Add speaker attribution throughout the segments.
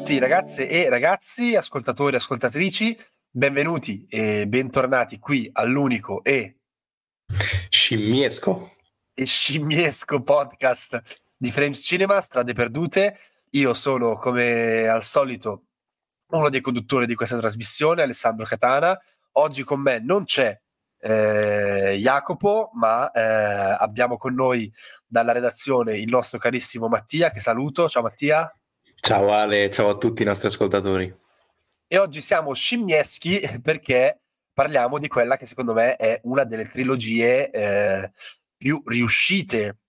Speaker 1: tutti ragazze e ragazzi, ascoltatori e ascoltatrici, benvenuti e bentornati qui all'unico
Speaker 2: Scimmiesco
Speaker 1: e scimmiesco podcast di Frames Cinema, Strade Perdute. Io sono, come al solito, uno dei conduttori di questa trasmissione, Alessandro Catana. Oggi con me non c'è Jacopo, ma abbiamo con noi dalla redazione il nostro carissimo Mattia, che saluto. Ciao Mattia.
Speaker 2: Ciao Ale, ciao a tutti i nostri ascoltatori.
Speaker 1: E oggi siamo scimmieschi perché parliamo di quella che secondo me è una delle trilogie più riuscite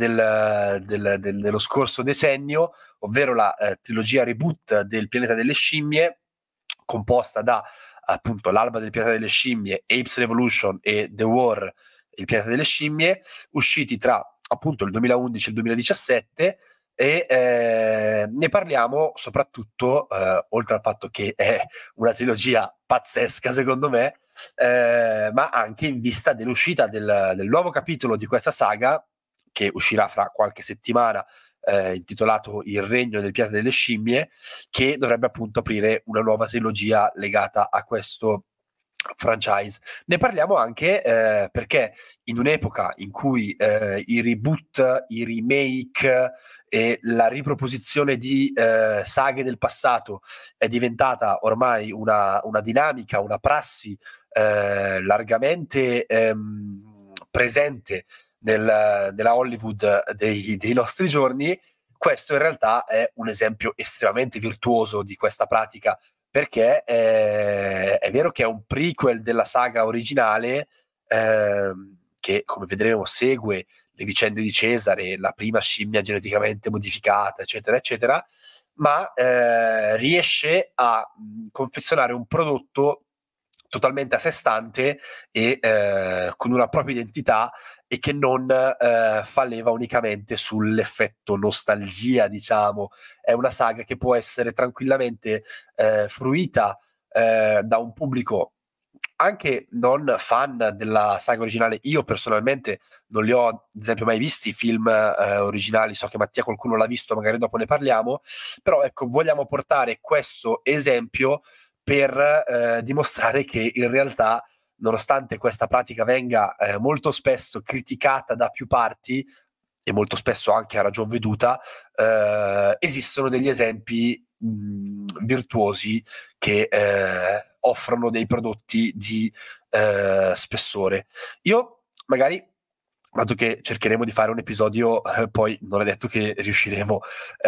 Speaker 1: dello scorso decennio, ovvero la trilogia reboot del Pianeta delle Scimmie, composta da appunto L'Alba del Pianeta delle Scimmie, Apes Revolution e The War, il Pianeta delle Scimmie, usciti tra appunto il 2011 e il 2017. E ne parliamo soprattutto, oltre al fatto che è una trilogia pazzesca secondo me, ma anche in vista dell'uscita del nuovo capitolo di questa saga, che uscirà fra qualche settimana, intitolato Il Regno del Pianeta delle Scimmie, che dovrebbe appunto aprire una nuova trilogia legata a questo franchise. Ne parliamo anche perché in un'epoca in cui i reboot, i remake e la riproposizione di saghe del passato è diventata ormai una dinamica, una prassi largamente presente nella Hollywood dei nostri giorni. Questo in realtà è un esempio estremamente virtuoso di questa pratica, perché è vero che è un prequel della saga originale, che come vedremo segue le vicende di Cesare, la prima scimmia geneticamente modificata, eccetera, eccetera, ma riesce a confezionare un prodotto totalmente a sé stante e con una propria identità, e che non fa leva unicamente sull'effetto nostalgia, diciamo. È una saga che può essere tranquillamente fruita da un pubblico anche non fan della saga originale. Io personalmente non li ho, ad esempio, mai visti i film originali. So che Mattia qualcuno l'ha visto, magari dopo ne parliamo, però ecco, vogliamo portare questo esempio per dimostrare che in realtà, nonostante questa pratica venga molto spesso criticata da più parti, e molto spesso anche a ragion veduta, esistono degli esempi virtuosi che offrono dei prodotti di spessore. Io magari, dato che cercheremo di fare un episodio, poi non è detto che riusciremo,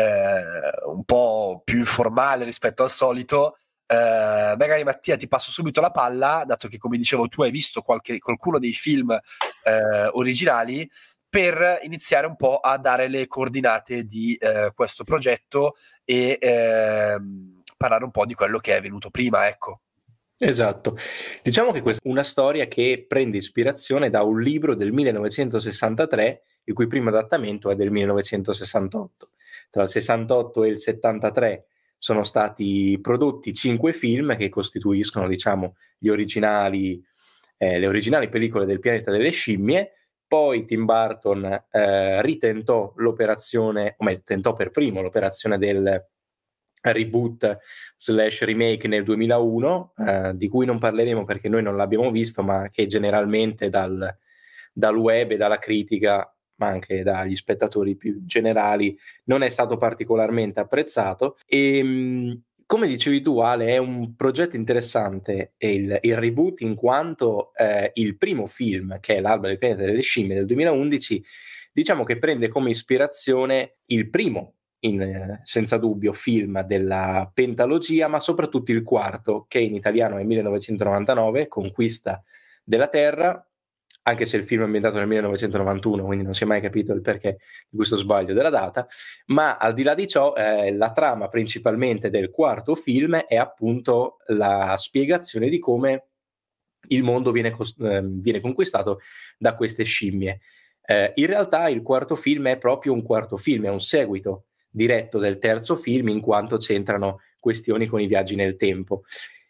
Speaker 1: un po' più informale rispetto al solito, magari Mattia ti passo subito la palla, dato che come dicevo tu hai visto qualcuno dei film originali, per iniziare un po' a dare le coordinate di questo progetto e parlare un po' di quello che è venuto prima, ecco.
Speaker 2: Esatto. Diciamo che questa è una storia che prende ispirazione da un libro del 1963, il cui primo adattamento è del 1968. Tra il 68 e il 73 sono stati prodotti 5 film che costituiscono, diciamo, le originali pellicole del Pianeta delle Scimmie. Poi Tim Burton ritentò l'operazione, o meglio, tentò per primo l'operazione del reboot / remake nel 2001, di cui non parleremo perché noi non l'abbiamo visto, ma che generalmente dal web e dalla critica, ma anche dagli spettatori più generali, non è stato particolarmente apprezzato. E come dicevi tu, Ale, è un progetto interessante il reboot, in quanto il primo film, che è L'Alba del Pianeta delle Scimmie del 2011, diciamo che prende come ispirazione il primo, senza dubbio, film della pentalogia, ma soprattutto il quarto, che in italiano è 1999, Conquista della Terra, anche se il film è ambientato nel 1991, quindi non si è mai capito il perché di questo sbaglio della data. Ma al di là di ciò, la trama principalmente del quarto film è appunto la spiegazione di come il mondo viene conquistato da queste scimmie. In realtà il quarto film è proprio un quarto film, è un seguito diretto del terzo film, in quanto c'entrano questioni con i viaggi nel tempo.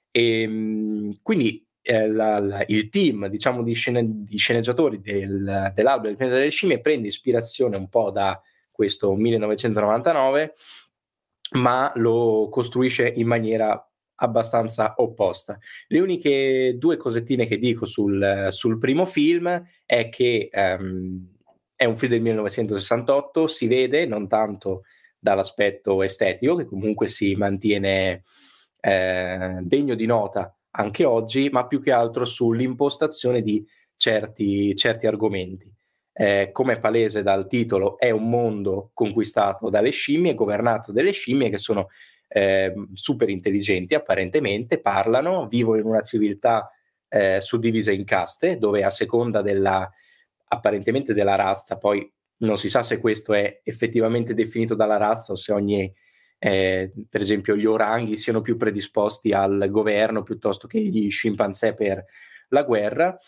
Speaker 2: Quindi il team, diciamo, di sceneggiatori dell'Alba del Pianeta delle Scimmie prende ispirazione un po' da questo 1999 ma lo costruisce in maniera abbastanza opposta. Le uniche due cosettine che dico sul primo film è che è un film del 1968, si vede non tanto dall'aspetto estetico, che comunque si mantiene degno di nota anche oggi, ma più che altro sull'impostazione di certi argomenti. Come è palese dal titolo, è un mondo conquistato dalle scimmie, governato dalle scimmie che sono super intelligenti apparentemente, parlano, vivono in una civiltà suddivisa in caste, dove a seconda apparentemente della razza, poi non si sa se questo è effettivamente definito dalla razza o se per esempio gli oranghi siano più predisposti al governo piuttosto che gli scimpanzé per la guerra,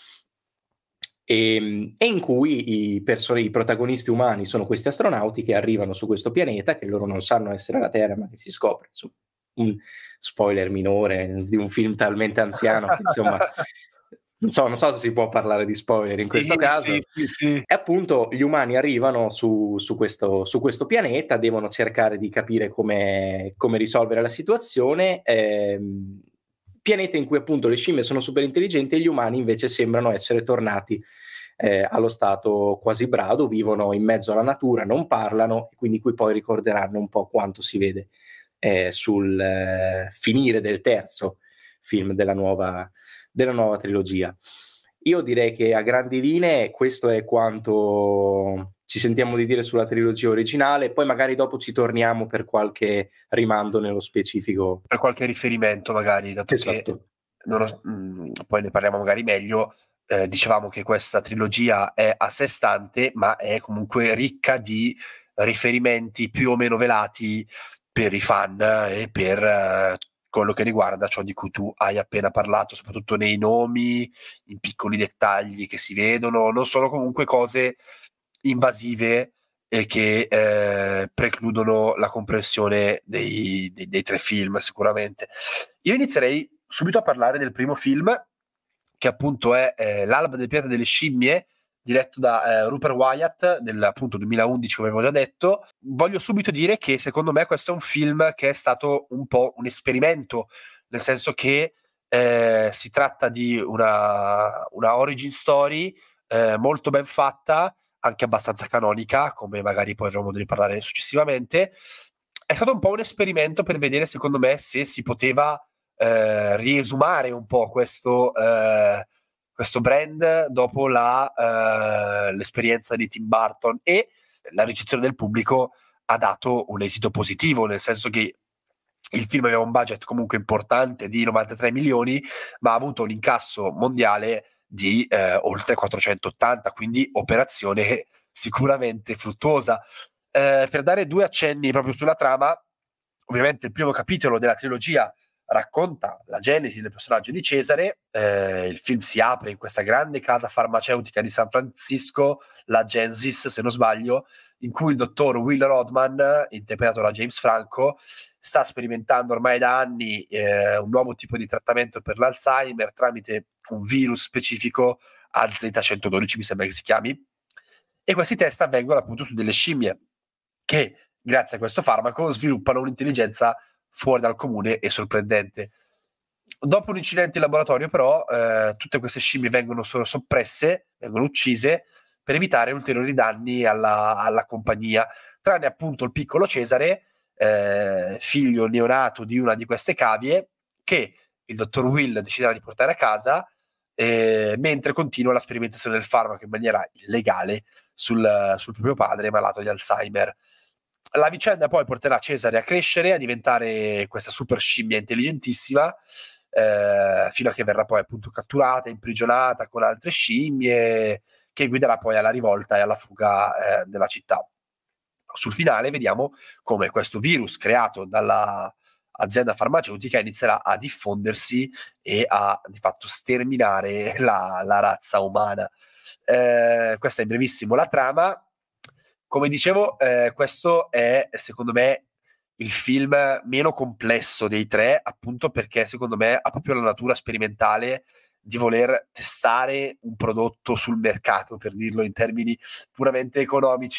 Speaker 2: e in cui i protagonisti umani sono questi astronauti che arrivano su questo pianeta, che loro non sanno essere la Terra, ma che si scopre, insomma, un spoiler minore di un film talmente anziano che insomma non so se si può parlare di spoiler in questo
Speaker 1: Sì,
Speaker 2: caso.
Speaker 1: sì, sì.
Speaker 2: E appunto gli umani arrivano su questo pianeta, devono cercare di capire come risolvere la situazione. Pianeta in cui appunto le scimmie sono super intelligenti e gli umani invece sembrano essere tornati allo stato quasi brado, vivono in mezzo alla natura, non parlano, e quindi qui poi ricorderanno un po' quanto si vede sul finire del terzo film della nuova trilogia. Io direi che a grandi linee questo è quanto ci sentiamo di dire sulla trilogia originale, poi magari dopo ci torniamo per qualche rimando nello specifico.
Speaker 1: Per qualche riferimento magari, dato che
Speaker 2: Esatto.
Speaker 1: poi ne parliamo magari meglio. Dicevamo che questa trilogia è a sé stante, ma è comunque ricca di riferimenti più o meno velati per i fan e per quello che riguarda ciò di cui tu hai appena parlato, soprattutto nei nomi, in piccoli dettagli che si vedono. Non sono comunque cose invasive e che precludono la comprensione dei tre film sicuramente. Io inizierei subito a parlare del primo film, che appunto è L'alba del pianeta delle scimmie, diretto da Rupert Wyatt del appunto 2011, come avevo già detto. Voglio subito dire che secondo me questo è un film che è stato un po' un esperimento, nel senso che si tratta di una origin story molto ben fatta, anche abbastanza canonica, come magari poi avremo modo di parlare successivamente. È stato un po' un esperimento per vedere, secondo me, se si poteva riesumare un po' questo brand dopo l'esperienza di Tim Burton, e la ricezione del pubblico ha dato un esito positivo, nel senso che il film aveva un budget comunque importante di 93 milioni, ma ha avuto un incasso mondiale di oltre 480, quindi operazione sicuramente fruttuosa. Per dare due accenni proprio sulla trama, ovviamente il primo capitolo della trilogia racconta la genesi del personaggio di Cesare. Il film si apre in questa grande casa farmaceutica di San Francisco, la Gensis se non sbaglio, in cui il dottor Will Rodman, interpretato da James Franco, sta sperimentando ormai da anni un nuovo tipo di trattamento per l'Alzheimer tramite un virus specifico, AZ112 mi sembra che si chiami, e questi test avvengono appunto su delle scimmie che grazie a questo farmaco sviluppano un'intelligenza fuori dal comune e sorprendente. Dopo un incidente in laboratorio però tutte queste scimmie vengono solo soppresse, vengono uccise per evitare ulteriori danni alla compagnia, tranne appunto il piccolo Cesare, figlio neonato di una di queste cavie, che il dottor Will deciderà di portare a casa mentre continua la sperimentazione del farmaco in maniera illegale sul proprio padre malato di Alzheimer. La vicenda poi porterà Cesare a crescere, a diventare questa super scimmia intelligentissima, fino a che verrà poi appunto catturata, imprigionata con altre scimmie, che guiderà poi alla rivolta e alla fuga della città. Sul finale vediamo come questo virus creato dalla azienda farmaceutica inizierà a diffondersi e a di fatto sterminare la razza umana. Questa è in brevissimo la trama. Come dicevo, questo è secondo me il film meno complesso dei tre, appunto perché secondo me ha proprio la natura sperimentale di voler testare un prodotto sul mercato, per dirlo in termini puramente economici.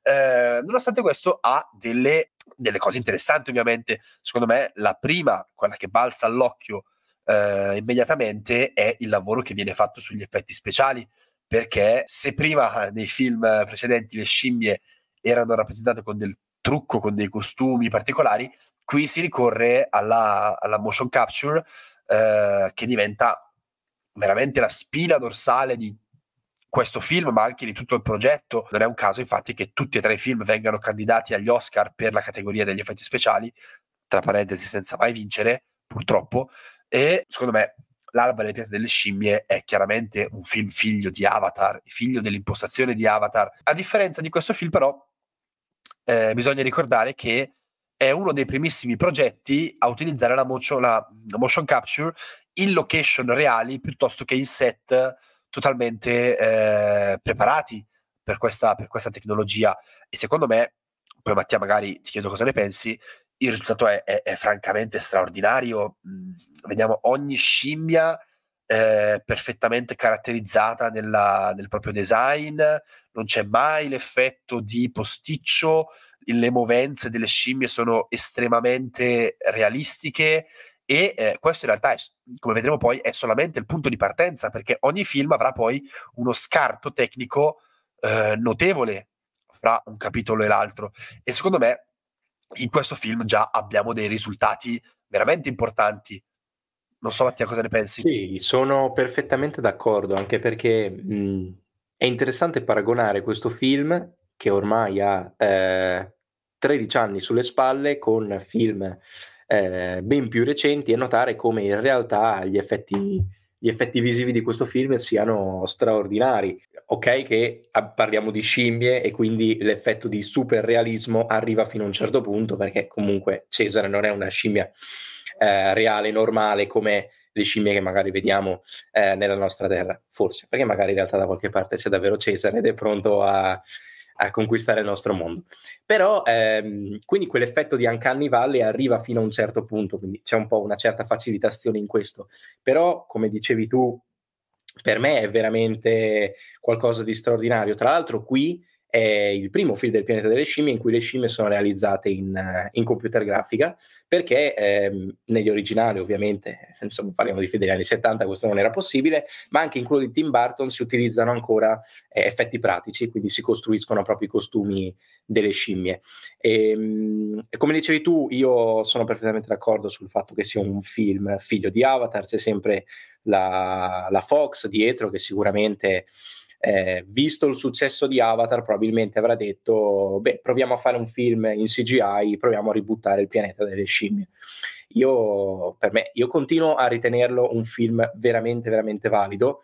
Speaker 1: Nonostante questo ha delle cose interessanti, ovviamente. Secondo me la prima, quella che balza all'occhio immediatamente, è il lavoro che viene fatto sugli effetti speciali, perché se prima nei film precedenti le scimmie erano rappresentate con del trucco, con dei costumi particolari, qui si ricorre alla motion capture, che diventa veramente la spina dorsale di questo film, ma anche di tutto il progetto. Non è un caso, infatti, che tutti e tre i film vengano candidati agli Oscar per la categoria degli effetti speciali, tra parentesi senza mai vincere, purtroppo. E secondo me L'Alba delle Pietre delle Scimmie è chiaramente un film figlio di Avatar, figlio dell'impostazione di Avatar. A differenza di questo film, però, bisogna ricordare che è uno dei primissimi progetti a utilizzare la motion capture in location reali piuttosto che in set totalmente preparati per questa tecnologia. E secondo me, poi Mattia magari ti chiedo cosa ne pensi, il risultato è francamente straordinario. Vediamo ogni scimmia perfettamente caratterizzata nel proprio design, non c'è mai l'effetto di posticcio, le movenze delle scimmie sono estremamente realistiche. E questo in realtà come vedremo poi, è solamente il punto di partenza, perché ogni film avrà poi uno scarto tecnico notevole fra un capitolo e l'altro. E secondo me in questo film già abbiamo dei risultati veramente importanti. Non so, Mattia, cosa ne pensi?
Speaker 2: Sì, sono perfettamente d'accordo, anche perché è interessante paragonare questo film, che ormai ha 13 anni sulle spalle, con film ben più recenti, e notare come in realtà gli effetti visivi di questo film siano straordinari. Ok, che parliamo di scimmie e quindi l'effetto di super realismo arriva fino a un certo punto, perché comunque Cesare non è una scimmia reale, normale, come le scimmie che magari vediamo nella nostra terra, forse, perché magari in realtà da qualche parte c'è davvero Cesare ed è pronto a conquistare il nostro mondo. Però quindi quell'effetto di Uncanny Valley arriva fino a un certo punto, quindi c'è un po' una certa facilitazione in questo. Però, come dicevi tu, per me è veramente qualcosa di straordinario. Tra l'altro qui è il primo film del pianeta delle scimmie in cui le scimmie sono realizzate in computer grafica, perché negli originali, ovviamente, insomma, parliamo di film degli anni 70, questo non era possibile, ma anche in quello di Tim Burton si utilizzano ancora effetti pratici, quindi si costruiscono proprio i costumi delle scimmie. E come dicevi tu, io sono perfettamente d'accordo sul fatto che sia un film figlio di Avatar. C'è sempre la Fox dietro, che sicuramente, visto il successo di Avatar, probabilmente avrà detto: beh, proviamo a fare un film in CGI, proviamo a ributtare il pianeta delle scimmie. Io continuo a ritenerlo un film veramente veramente valido,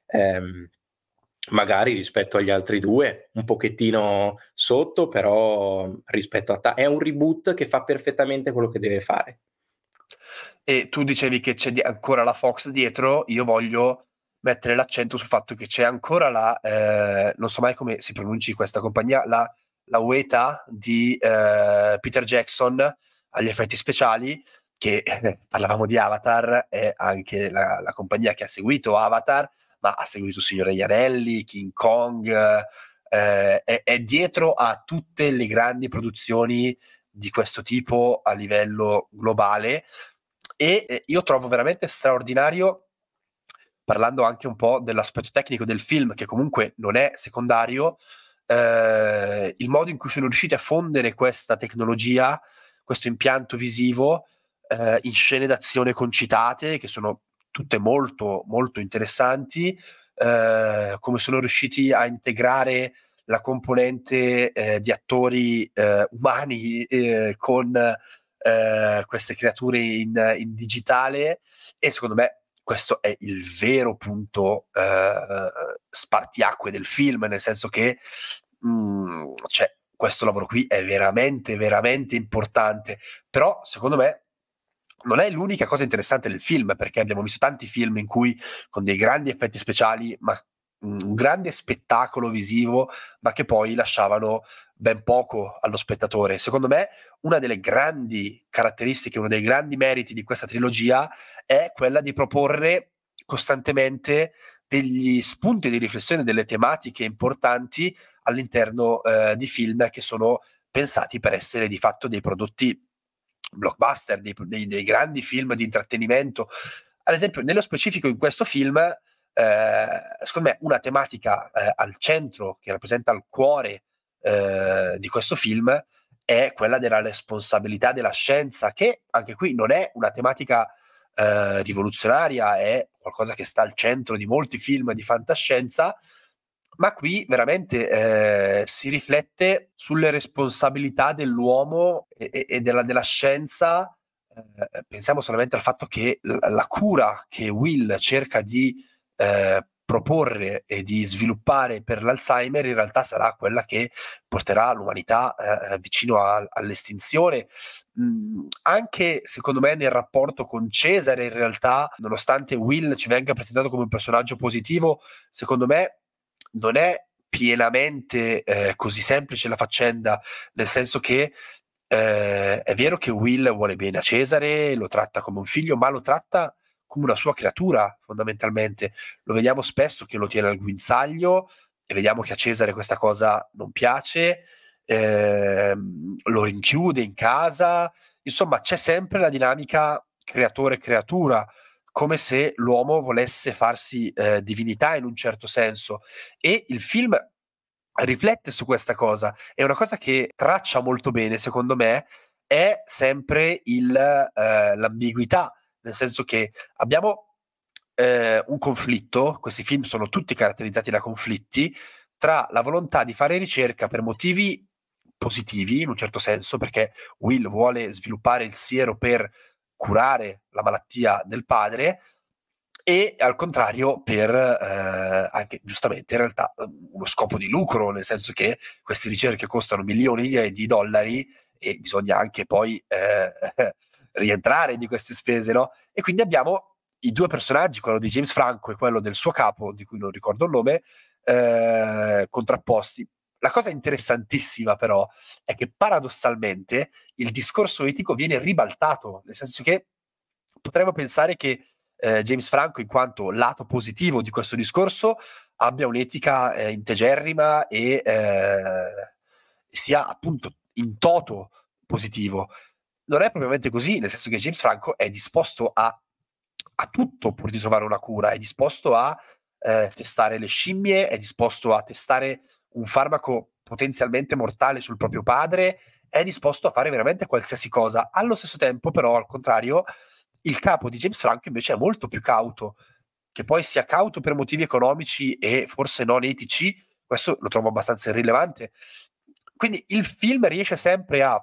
Speaker 2: magari rispetto agli altri due un pochettino sotto, però rispetto è un reboot che fa perfettamente quello che deve fare.
Speaker 1: E tu dicevi che c'è ancora la Fox dietro, io voglio mettere l'accento sul fatto che c'è ancora non so mai come si pronunci questa compagnia, la Weta di Peter Jackson agli effetti speciali, che parlavamo di Avatar, è anche la compagnia che ha seguito Avatar, ma ha seguito Il Signore degli Anelli, King Kong, è dietro a tutte le grandi produzioni di questo tipo a livello globale. E io trovo veramente straordinario, parlando anche un po' dell'aspetto tecnico del film, che comunque non è secondario, il modo in cui sono riusciti a fondere questa tecnologia, questo impianto visivo, in scene d'azione concitate, che sono tutte molto, molto interessanti, come sono riusciti a integrare la componente di attori umani con queste creature in digitale. E secondo me questo è il vero punto spartiacque del film, nel senso che cioè, questo lavoro qui è veramente, veramente importante. Però secondo me non è l'unica cosa interessante del film, perché abbiamo visto tanti film in cui con dei grandi effetti speciali, ma un grande spettacolo visivo, ma che poi lasciavano ben poco allo spettatore. Secondo me una delle grandi caratteristiche, uno dei grandi meriti di questa trilogia è quella di proporre costantemente degli spunti di riflessione, delle tematiche importanti all'interno di film che sono pensati per essere di fatto dei prodotti blockbuster, dei grandi film di intrattenimento. Ad esempio, nello specifico in questo film, secondo me una tematica al centro, che rappresenta il cuore di questo film, è quella della responsabilità della scienza, che anche qui non è una tematica rivoluzionaria, è qualcosa che sta al centro di molti film di fantascienza, ma qui veramente si riflette sulle responsabilità dell'uomo e della scienza. Pensiamo solamente al fatto che la cura che Will cerca di proporre e di sviluppare per l'Alzheimer in realtà sarà quella che porterà l'umanità vicino all'estinzione. Anche secondo me nel rapporto con Cesare, in realtà, nonostante Will ci venga presentato come un personaggio positivo, secondo me non è pienamente così semplice la faccenda, nel senso che è vero che Will vuole bene a Cesare, lo tratta come un figlio, ma lo tratta come una sua creatura, fondamentalmente. Lo vediamo spesso che lo tiene al guinzaglio e vediamo che a Cesare questa cosa non piace, lo rinchiude in casa. Insomma, c'è sempre la dinamica creatore-creatura, come se l'uomo volesse farsi divinità in un certo senso. E il film riflette su questa cosa. È una cosa che traccia molto bene, secondo me, è sempre l'ambiguità, nel senso che abbiamo un conflitto, questi film sono tutti caratterizzati da conflitti, tra la volontà di fare ricerca per motivi positivi, in un certo senso, perché Will vuole sviluppare il siero per curare la malattia del padre, e al contrario per anche giustamente in realtà uno scopo di lucro, nel senso che queste ricerche costano milioni di dollari e bisogna anche poi rientrare di queste spese, no? E quindi abbiamo i due personaggi, quello di James Franco e quello del suo capo, di cui non ricordo il nome, contrapposti. La cosa interessantissima però è che paradossalmente il discorso etico viene ribaltato, nel senso che potremmo pensare che James Franco, in quanto lato positivo di questo discorso, abbia un'etica integerrima e sia appunto in toto positivo. Non è propriamente così, nel senso che James Franco è disposto a tutto pur di trovare una cura, è disposto a testare le scimmie, è disposto a testare un farmaco potenzialmente mortale sul proprio padre, è disposto a fare veramente qualsiasi cosa. Allo stesso tempo, però, al contrario, il capo di James Franco invece è molto più cauto. Che poi sia cauto per motivi economici e forse non etici, questo lo trovo abbastanza irrilevante. Quindi il film riesce sempre a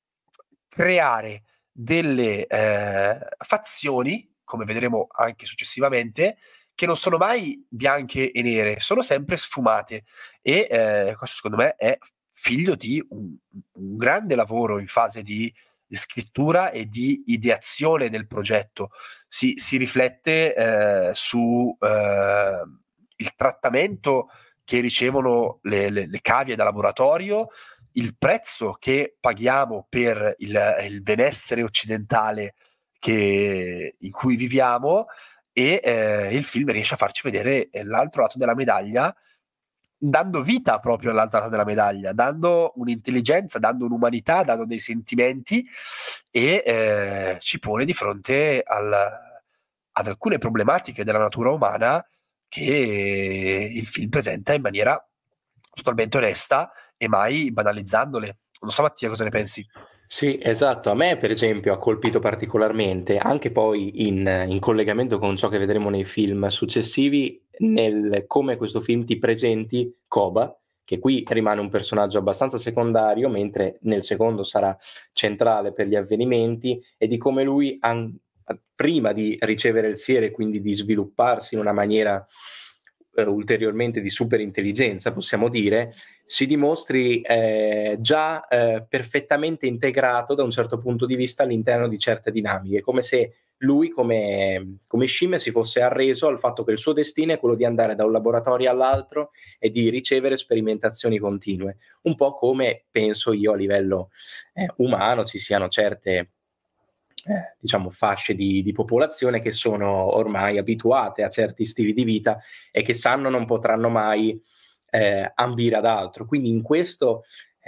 Speaker 1: creare delle fazioni, come vedremo anche successivamente, che non sono mai bianche e nere, sono sempre sfumate, e questo secondo me è figlio di un grande lavoro in fase di scrittura e di ideazione del progetto. Si riflette su il trattamento che ricevono le cavie da laboratorio, il prezzo che paghiamo per il benessere occidentale in cui viviamo, e il film riesce a farci vedere l'altro lato della medaglia, dando vita proprio all'altro lato della medaglia, dando un'intelligenza, dando un'umanità, dando dei sentimenti, e ci pone di fronte ad alcune problematiche della natura umana che il film presenta in maniera totalmente onesta e mai banalizzandole. Non so, Mattia, cosa ne pensi?
Speaker 2: Sì, esatto. A me, per esempio, ha colpito particolarmente, anche poi in collegamento con ciò che vedremo nei film successivi, nel come questo film ti presenti Koba, che qui rimane un personaggio abbastanza secondario, mentre nel secondo sarà centrale per gli avvenimenti, e di come lui, prima di ricevere il siero e quindi di svilupparsi in una maniera ulteriormente di super intelligenza, possiamo dire, si dimostri già perfettamente integrato da un certo punto di vista all'interno di certe dinamiche, come se lui come scimmia si fosse arreso al fatto che il suo destino è quello di andare da un laboratorio all'altro e di ricevere sperimentazioni continue, un po' come penso io a livello umano ci siano certe diciamo, fasce di popolazione che sono ormai abituate a certi stili di vita e che sanno non potranno mai ambire ad altro. Quindi in questo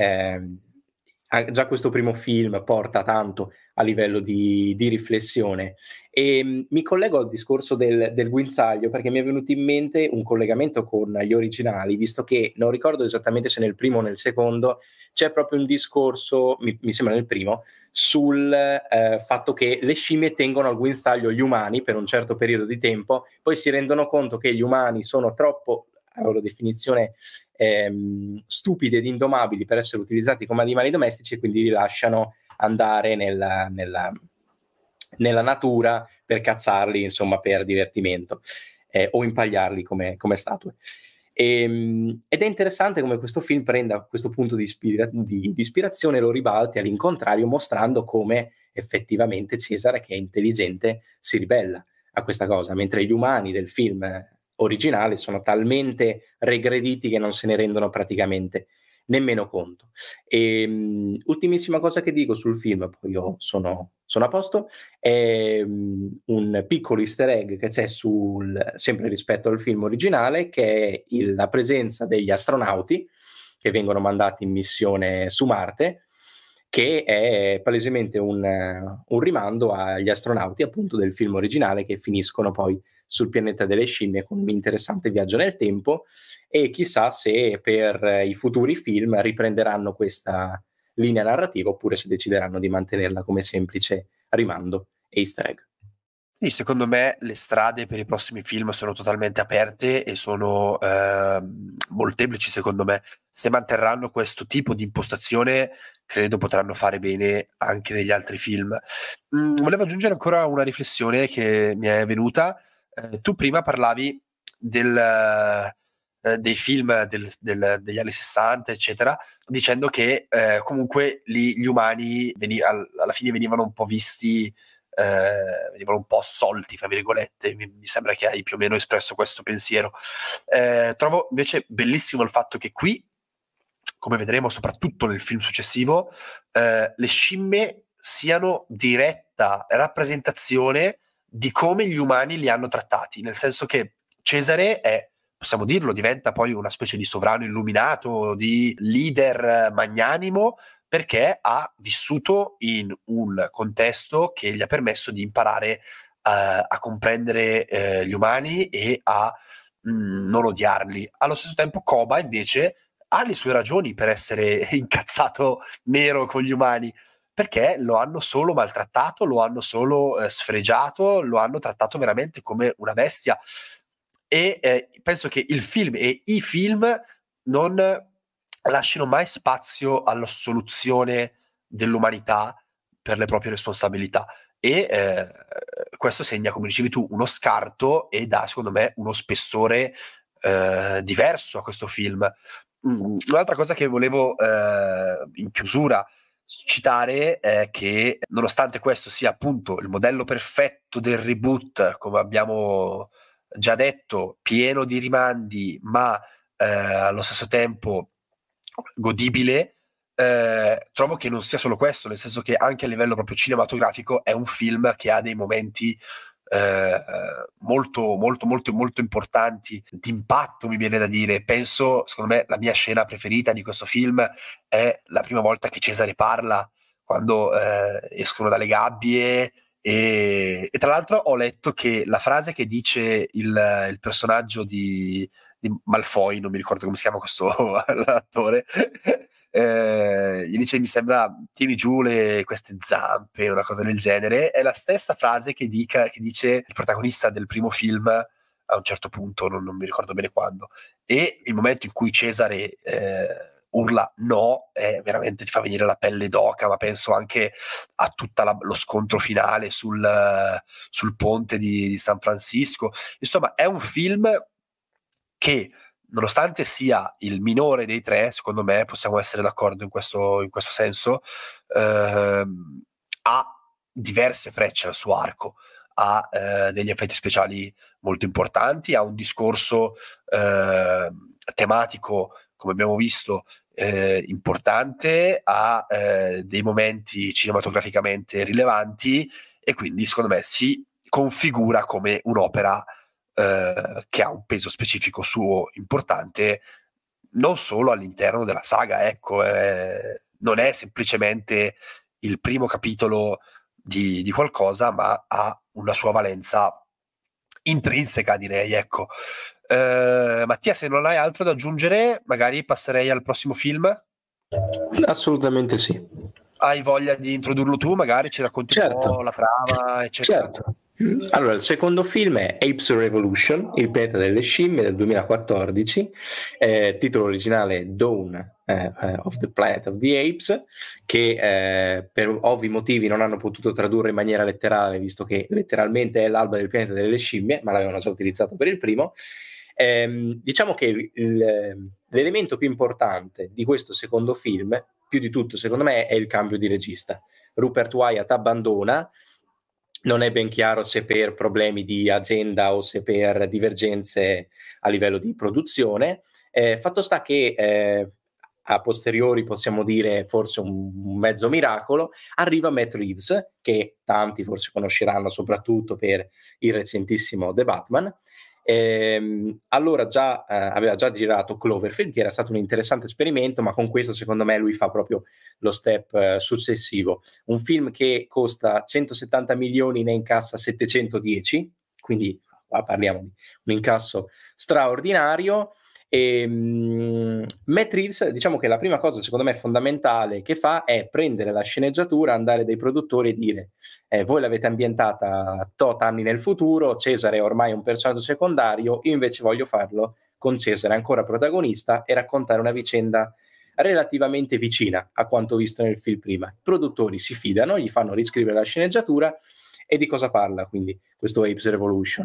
Speaker 2: già questo primo film porta tanto a livello di riflessione. E mi collego al discorso del guinzaglio perché mi è venuto in mente un collegamento con gli originali, visto che non ricordo esattamente se nel primo o nel secondo c'è proprio un discorso, mi sembra nel primo, sul fatto che le scimmie tengono al guinzaglio gli umani per un certo periodo di tempo, poi si rendono conto che gli umani sono troppo, a loro definizione, stupidi ed indomabili per essere utilizzati come animali domestici e quindi li lasciano andare nella natura per cazzarli, insomma, per divertimento o impagliarli come statue. Ed è interessante come questo film prenda questo punto di ispirazione e lo ribalti all'incontrario, mostrando come effettivamente Cesare, che è intelligente, si ribella a questa cosa, mentre gli umani del film originale sono talmente regrediti che non se ne rendono praticamente nemmeno conto. Ultimissima cosa che dico sul film, poi io sono a posto, è un piccolo easter egg che c'è sempre rispetto al film originale, che è la presenza degli astronauti che vengono mandati in missione su Marte, che è palesemente un rimando agli astronauti appunto del film originale, che finiscono poi sul pianeta delle scimmie con un interessante viaggio nel tempo, e chissà se per i futuri film riprenderanno questa linea narrativa oppure se decideranno di mantenerla come semplice rimando e easter egg.
Speaker 1: Sì, secondo me le strade per i prossimi film sono totalmente aperte e sono molteplici, secondo me. Se manterranno questo tipo di impostazione, credo potranno fare bene anche negli altri film. Volevo aggiungere ancora una riflessione che mi è venuta. Tu prima parlavi dei film degli anni 60, eccetera, dicendo che comunque lì gli umani alla fine venivano un po' visti, venivano un po' assolti, fra virgolette. Mi sembra che hai più o meno espresso questo pensiero. Trovo invece bellissimo il fatto che qui, come vedremo soprattutto nel film successivo, le scimmie siano diretta rappresentazione di come gli umani li hanno trattati, nel senso che Cesare possiamo dirlo, diventa poi una specie di sovrano illuminato, di leader magnanimo, perché ha vissuto in un contesto che gli ha permesso di imparare a comprendere gli umani e a non odiarli. Allo stesso tempo Koba invece ha le sue ragioni per essere incazzato nero con gli umani, perché lo hanno solo maltrattato, lo hanno solo sfregiato, lo hanno trattato veramente come una bestia. E penso che il film e i film non lasciano mai spazio all'assoluzione dell'umanità per le proprie responsabilità, e questo segna, come dicevi tu, uno scarto e dà, secondo me, uno spessore diverso a questo film. Un'altra cosa che volevo in chiusura citare è che, nonostante questo sia appunto il modello perfetto del reboot, come abbiamo già detto, pieno di rimandi, ma allo stesso tempo godibile, trovo che non sia solo questo, nel senso che anche a livello proprio cinematografico è un film che ha dei momenti molto molto molto molto importanti, d'impatto, mi viene da dire. Penso, secondo me, la mia scena preferita di questo film è la prima volta che Cesare parla, quando escono dalle gabbie, e tra l'altro ho letto che la frase che dice il personaggio di Malfoy, non mi ricordo come si chiama questo attore, gli dice, mi sembra, tieni giù queste zampe, una cosa del genere. È la stessa frase che dice il protagonista del primo film a un certo punto, non mi ricordo bene quando. E il momento in cui Cesare urla no, veramente ti fa venire la pelle d'oca, ma penso anche a tutto lo scontro finale sul ponte di San Francisco. Insomma, è un film che, nonostante sia il minore dei tre, secondo me possiamo essere d'accordo in questo senso, ha diverse frecce al suo arco, ha degli effetti speciali molto importanti, ha un discorso tematico, come abbiamo visto, importante, ha dei momenti cinematograficamente rilevanti, e quindi secondo me si configura come un'opera che ha un peso specifico suo importante, non solo all'interno della saga, ecco, non è semplicemente il primo capitolo di qualcosa, ma ha una sua valenza intrinseca, direi, ecco. Mattia, se non hai altro da aggiungere, magari passerei al prossimo film.
Speaker 2: Assolutamente sì.
Speaker 1: Hai voglia di introdurlo tu? Magari ci racconti un po' la trama, eccetera.
Speaker 2: Certo. Allora, il secondo film è Apes Revolution, il pianeta delle scimmie del 2014, titolo originale Dawn of the Planet of the Apes, che per ovvi motivi non hanno potuto tradurre in maniera letterale, visto che letteralmente è l'alba del pianeta delle scimmie, ma l'avevano già utilizzato per il primo. Diciamo che l'elemento più importante di questo secondo film, più di tutto secondo me, è il cambio di regista. Rupert Wyatt abbandona, non è ben chiaro se per problemi di agenda o se per divergenze a livello di produzione. Fatto sta che a posteriori possiamo dire forse un mezzo miracolo, arriva Matt Reeves, che tanti forse conosceranno soprattutto per il recentissimo The Batman. Allora aveva già girato Cloverfield, che era stato un interessante esperimento, ma con questo secondo me lui fa proprio lo step successivo. Un film che costa 170 milioni, ne incassa 710, quindi qua parliamo di un incasso straordinario. Matt Reeves, diciamo che la prima cosa secondo me fondamentale che fa è prendere la sceneggiatura, andare dai produttori e dire voi l'avete ambientata tot anni nel futuro, Cesare è ormai un personaggio secondario, io invece voglio farlo con Cesare ancora protagonista e raccontare una vicenda relativamente vicina a quanto visto nel film prima. I produttori si fidano, gli fanno riscrivere la sceneggiatura. E di cosa parla quindi questo Apes Revolution?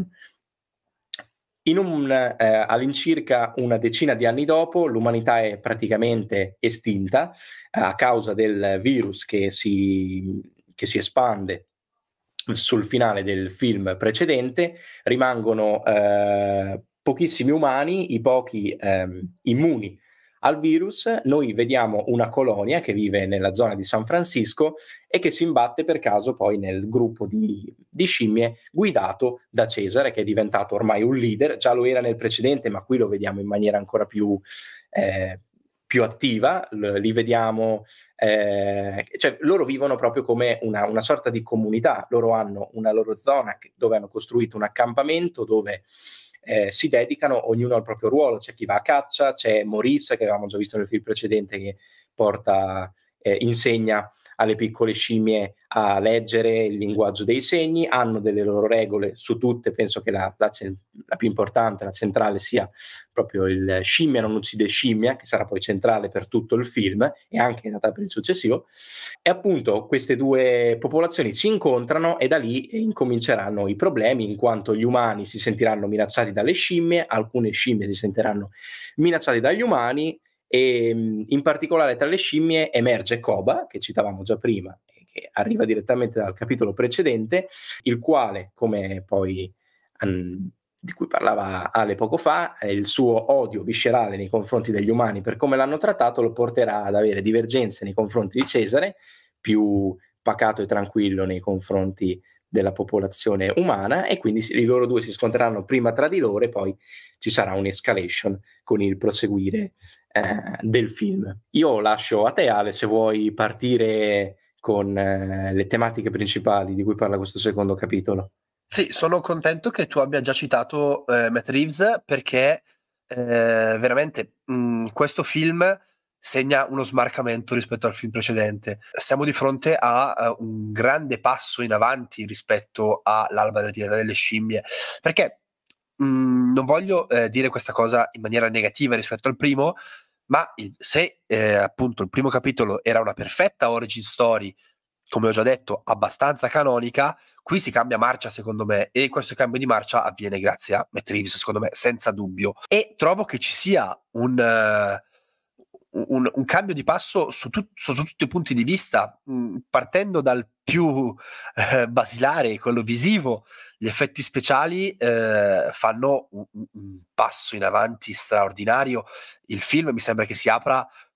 Speaker 2: All'incirca una decina di anni dopo, l'umanità è praticamente estinta a causa del virus che si espande sul finale del film precedente. Rimangono pochissimi umani, i pochi immuni al virus. Noi vediamo una colonia che vive nella zona di San Francisco e che si imbatte per caso poi nel gruppo di scimmie guidato da Cesare, che è diventato ormai un leader. Già lo era nel precedente, ma qui lo vediamo in maniera ancora più attiva. Li vediamo, cioè loro vivono proprio come una sorta di comunità. Loro hanno una loro zona dove hanno costruito un accampamento dove si dedicano ognuno al proprio ruolo. C'è chi va a caccia, c'è Maurice, che avevamo già visto nel film precedente, che insegna alle piccole scimmie a leggere il linguaggio dei segni. Hanno delle loro regole su tutte. Penso che la più importante, la centrale, sia proprio il scimmia non uccide scimmia, che sarà poi centrale per tutto il film e anche in realtà per il successivo. E appunto queste due popolazioni si incontrano e da lì incominceranno i problemi, in quanto gli umani si sentiranno minacciati dalle scimmie, alcune scimmie si sentiranno minacciate dagli umani, e in particolare tra le scimmie emerge Koba, che citavamo già prima e che arriva direttamente dal capitolo precedente, il quale, come poi di cui parlava Ale poco fa, il suo odio viscerale nei confronti degli umani per come l'hanno trattato lo porterà ad avere divergenze nei confronti di Cesare, più pacato e tranquillo nei confronti della popolazione umana, e quindi loro due si scontreranno prima tra di loro e poi ci sarà un'escalation con il proseguire del film. Io lascio a te, Ale, se vuoi partire con le tematiche principali di cui parla questo secondo capitolo.
Speaker 1: Sì, sono contento che tu abbia già citato Matt Reeves, perché veramente questo film segna uno smarcamento rispetto al film precedente. Siamo di fronte a un grande passo in avanti rispetto all'Alba del pianeta delle scimmie, perché non voglio dire questa cosa in maniera negativa rispetto al primo, ma se appunto il primo capitolo era una perfetta origin story, come ho già detto, abbastanza canonica, qui si cambia marcia secondo me, e questo cambio di marcia avviene grazie a Matt Reeves, secondo me, senza dubbio. E trovo che ci sia un cambio di passo sotto tutti i punti di vista, partendo dal più basilare, quello visivo. Gli effetti speciali fanno un passo in avanti straordinario. Il film mi sembra che si apra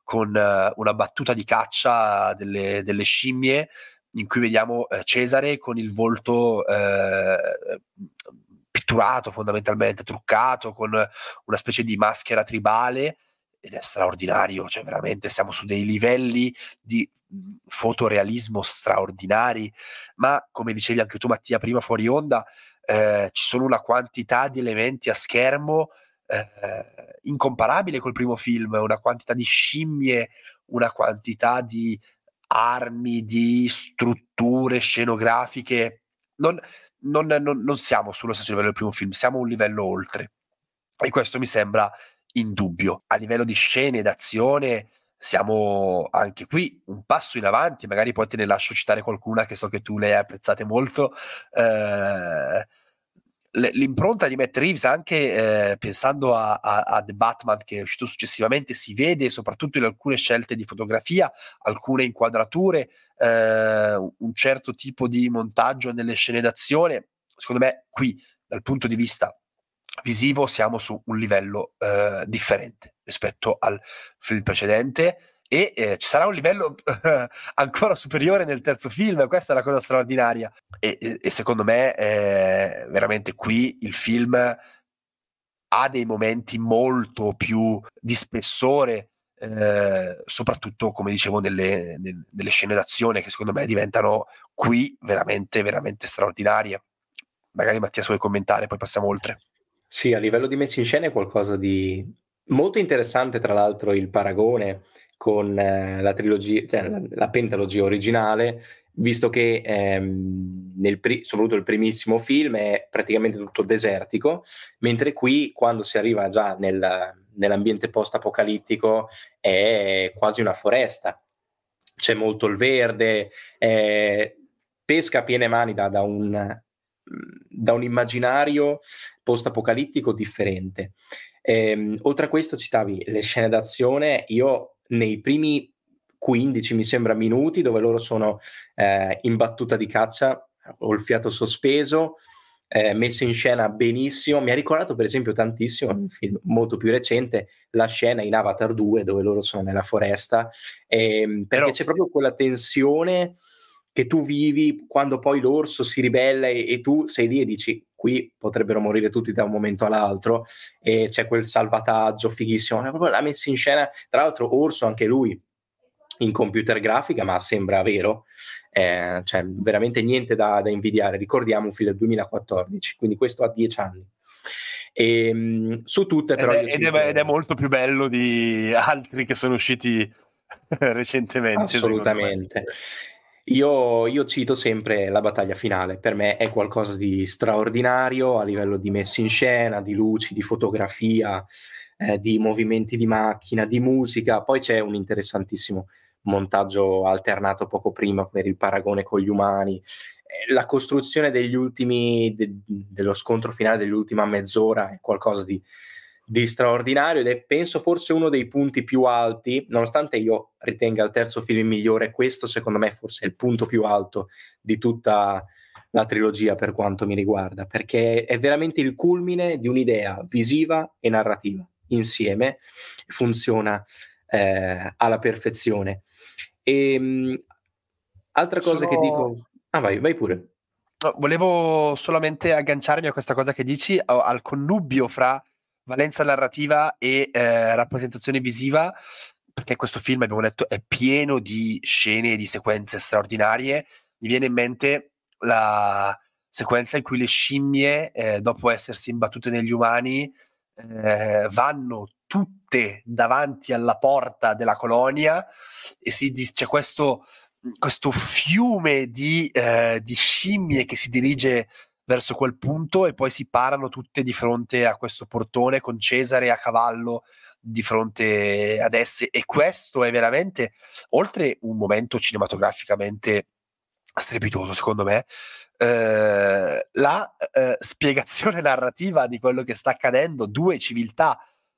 Speaker 1: con una battuta di caccia delle scimmie in cui vediamo Cesare con il volto pitturato, fondamentalmente truccato, con una specie di maschera tribale, ed è straordinario, cioè veramente siamo su dei livelli di fotorealismo straordinari, ma come dicevi anche tu Mattia prima fuori onda, ci sono una quantità di elementi a schermo incomparabile col primo film, una quantità di scimmie, una quantità di armi, di strutture scenografiche. Non siamo sullo stesso livello del primo film, siamo un livello oltre. E questo mi sembra indubbio. A livello di scene d'azione siamo anche qui un passo in avanti, magari poi te ne lascio citare qualcuna che so che tu le hai apprezzate molto. L'impronta di Matt Reeves anche pensando a The Batman che è uscito successivamente si vede soprattutto in alcune scelte di fotografia, alcune inquadrature, un certo tipo di montaggio nelle scene d'azione. Secondo me qui dal punto di vista visivo siamo su un livello differente rispetto al film precedente, e ci sarà un livello ancora superiore nel terzo film. Questa è la cosa straordinaria, e secondo me veramente qui il film ha dei momenti molto più di spessore, soprattutto come dicevo nelle scene d'azione, che secondo me diventano qui veramente veramente straordinarie. Magari Mattia, se vuoi commentare, poi passiamo oltre.
Speaker 2: Sì, a livello di messa in scena è qualcosa di molto interessante, tra l'altro il paragone con la trilogia, cioè la pentalogia originale, visto che soprattutto il primissimo film è praticamente tutto desertico, mentre qui quando si arriva già nell'ambiente post-apocalittico è quasi una foresta, c'è molto il verde, pesca a piene mani da un immaginario post-apocalittico differente. Oltre a questo citavi le scene d'azione. Io nei primi 15 mi sembra minuti dove loro sono in battuta di caccia, ho il fiato sospeso, messo in scena benissimo. Mi ha ricordato per esempio tantissimo un film molto più recente, la scena in Avatar 2 dove loro sono nella foresta, perché c'è proprio quella tensione che tu vivi quando poi l'orso si ribella e tu sei lì e dici qui potrebbero morire tutti da un momento all'altro, e c'è quel salvataggio fighissimo, è proprio la messa in scena, tra l'altro orso anche lui in computer grafica ma sembra vero, cioè veramente niente da invidiare. Ricordiamo un film del 2014, quindi questo ha 10 anni. Su tutte però
Speaker 1: ed è molto più bello di altri che sono usciti recentemente,
Speaker 2: assolutamente,
Speaker 1: secondo me.
Speaker 2: Io cito sempre la battaglia finale, per me è qualcosa di straordinario a livello di messa in scena, di luci, di fotografia, di movimenti di macchina, di musica. Poi c'è un interessantissimo montaggio alternato poco prima per il paragone con gli umani. La costruzione degli ultimi, dello scontro finale dell'ultima mezz'ora è qualcosa di straordinario, ed è penso forse uno dei punti più alti, nonostante io ritenga il terzo film migliore. Questo secondo me forse è il punto più alto di tutta la trilogia per quanto mi riguarda, perché è veramente il culmine di un'idea visiva e narrativa insieme, funziona alla perfezione. Altra cosa che dico, vai pure.
Speaker 1: No, volevo solamente agganciarmi a questa cosa che dici, al connubio fra valenza narrativa e rappresentazione visiva, perché questo film, abbiamo detto, è pieno di scene e di sequenze straordinarie. Mi viene in mente la sequenza in cui le scimmie, dopo essersi imbattute negli umani, vanno tutte davanti alla porta della colonia, e c'è questo fiume di scimmie che si dirige verso quel punto, e poi si parano tutte di fronte a questo portone con Cesare a cavallo di fronte ad esse. E questo è veramente, oltre un momento cinematograficamente strepitoso secondo me, la spiegazione narrativa di quello che sta accadendo, due civiltà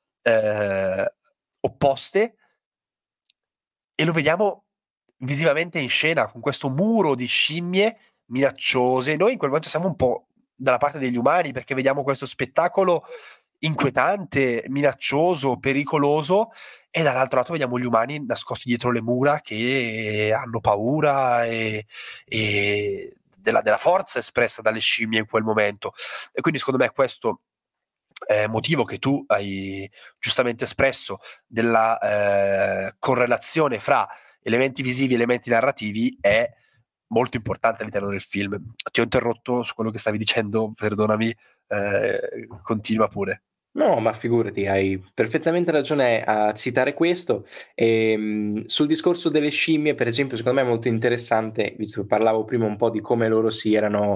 Speaker 1: opposte, e lo vediamo visivamente in scena con questo muro di scimmie minacciose. Noi in quel momento siamo un po' dalla parte degli umani, perché vediamo questo spettacolo inquietante, minaccioso, pericoloso, e dall'altro lato vediamo gli umani nascosti dietro le mura che hanno paura e della forza espressa dalle scimmie in quel momento. E quindi secondo me questo motivo che tu hai giustamente espresso della correlazione fra elementi visivi e elementi narrativi è molto importante all'interno del film. Ti ho interrotto su quello che stavi dicendo, perdonami, continua pure.
Speaker 2: No, ma figurati, hai perfettamente ragione a citare questo. Sul discorso delle scimmie, per esempio, secondo me è molto interessante, visto che parlavo prima un po' di come loro si erano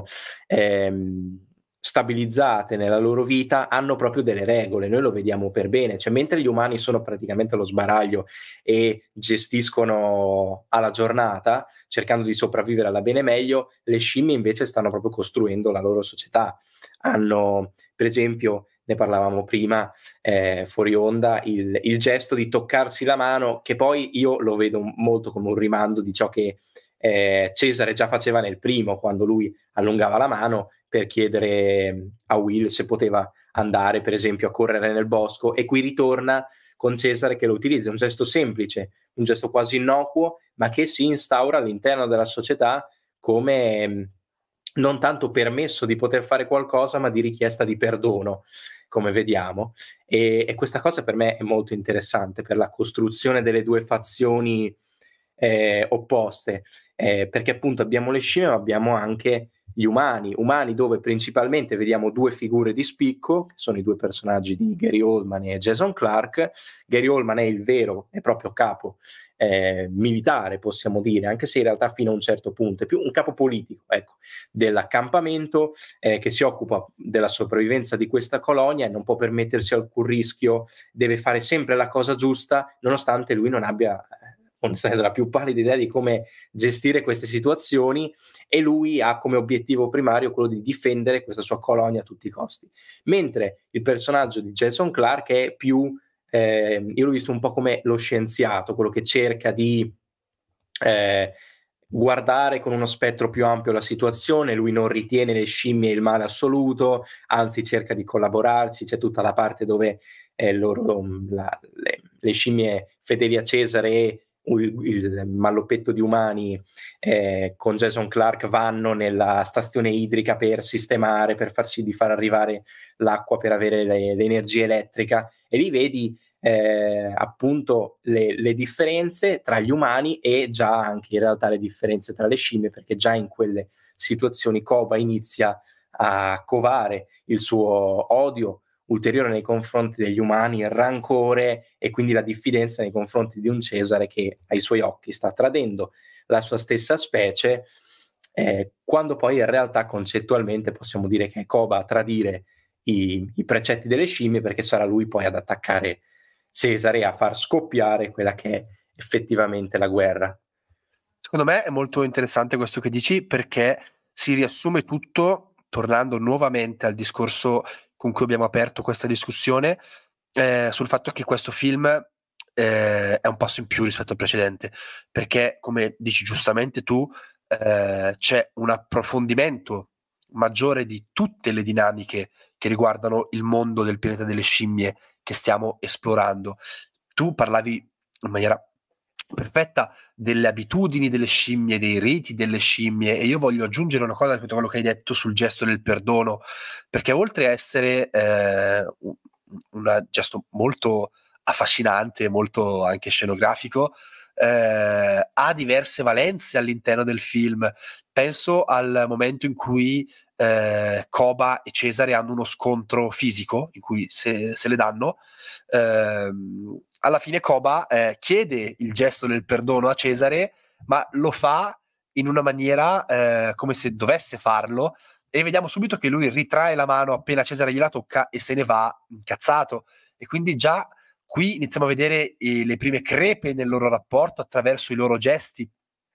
Speaker 2: stabilizzate nella loro vita, hanno proprio delle regole, noi lo vediamo per bene, cioè mentre gli umani sono praticamente allo sbaraglio e gestiscono alla giornata, cercando di sopravvivere alla bene meglio, le scimmie invece stanno proprio costruendo la loro società. Hanno, per esempio, ne parlavamo prima fuori onda, il gesto di toccarsi la mano, che poi io lo vedo molto come un rimando di ciò che Cesare già faceva nel primo, quando lui allungava la mano per chiedere a Will se poteva andare, per esempio, a correre nel bosco, e qui ritorna con Cesare che lo utilizza, un gesto semplice, un gesto quasi innocuo, ma che si instaura all'interno della società come non tanto permesso di poter fare qualcosa, ma di richiesta di perdono, come vediamo. E questa cosa per me è molto interessante per la costruzione delle due fazioni opposte, perché appunto abbiamo le scimmie, ma abbiamo anche gli umani dove principalmente vediamo due figure di spicco, che sono i due personaggi di Gary Oldman e Jason Clarke. Gary Oldman è il vero e proprio capo militare, possiamo dire, anche se in realtà fino a un certo punto è più un capo politico, ecco, dell'accampamento, che si occupa della sopravvivenza di questa colonia e non può permettersi alcun rischio, deve fare sempre la cosa giusta, nonostante lui non abbia onestamente la più pallida idea di come gestire queste situazioni, e lui ha come obiettivo primario quello di difendere questa sua colonia a tutti i costi. Mentre il personaggio di Jason Clarke è più, io l'ho visto un po' come lo scienziato, quello che cerca di guardare con uno spettro più ampio la situazione. Lui non ritiene le scimmie il male assoluto, anzi cerca di collaborarci. C'è tutta la parte dove le scimmie fedeli a Cesare e il malloppetto di umani con Jason Clarke vanno nella stazione idrica per sistemare, per far sì di far arrivare l'acqua per avere l'energia elettrica, e lì vedi appunto le differenze tra gli umani e già anche in realtà le differenze tra le scimmie, perché già in quelle situazioni Koba inizia a covare il suo odio ulteriore nei confronti degli umani, il rancore e quindi la diffidenza nei confronti di un Cesare che ai suoi occhi sta tradendo la sua stessa specie, quando poi in realtà concettualmente possiamo dire che è Koba a tradire i precetti delle scimmie, perché sarà lui poi ad attaccare Cesare e a far scoppiare quella che è effettivamente la guerra.
Speaker 1: Secondo me è molto interessante questo che dici, perché si riassume tutto, tornando nuovamente al discorso con cui abbiamo aperto questa discussione, sul fatto che questo film è un passo in più rispetto al precedente, perché come dici giustamente tu, c'è un approfondimento maggiore di tutte le dinamiche che riguardano il mondo del pianeta delle scimmie che stiamo esplorando. Tu parlavi in maniera perfetta delle abitudini delle scimmie, dei riti delle scimmie, e io voglio aggiungere una cosa rispetto a quello che hai detto sul gesto del perdono, perché oltre a essere un gesto molto affascinante, molto anche scenografico, ha diverse valenze all'interno del film. Penso al momento in cui Koba e Cesare hanno uno scontro fisico, in cui se le danno. Alla fine Koba chiede il gesto del perdono a Cesare, ma lo fa in una maniera come se dovesse farlo, e vediamo subito che lui ritrae la mano appena Cesare gliela tocca e se ne va incazzato, e quindi già qui iniziamo a vedere le prime crepe nel loro rapporto attraverso i loro gesti.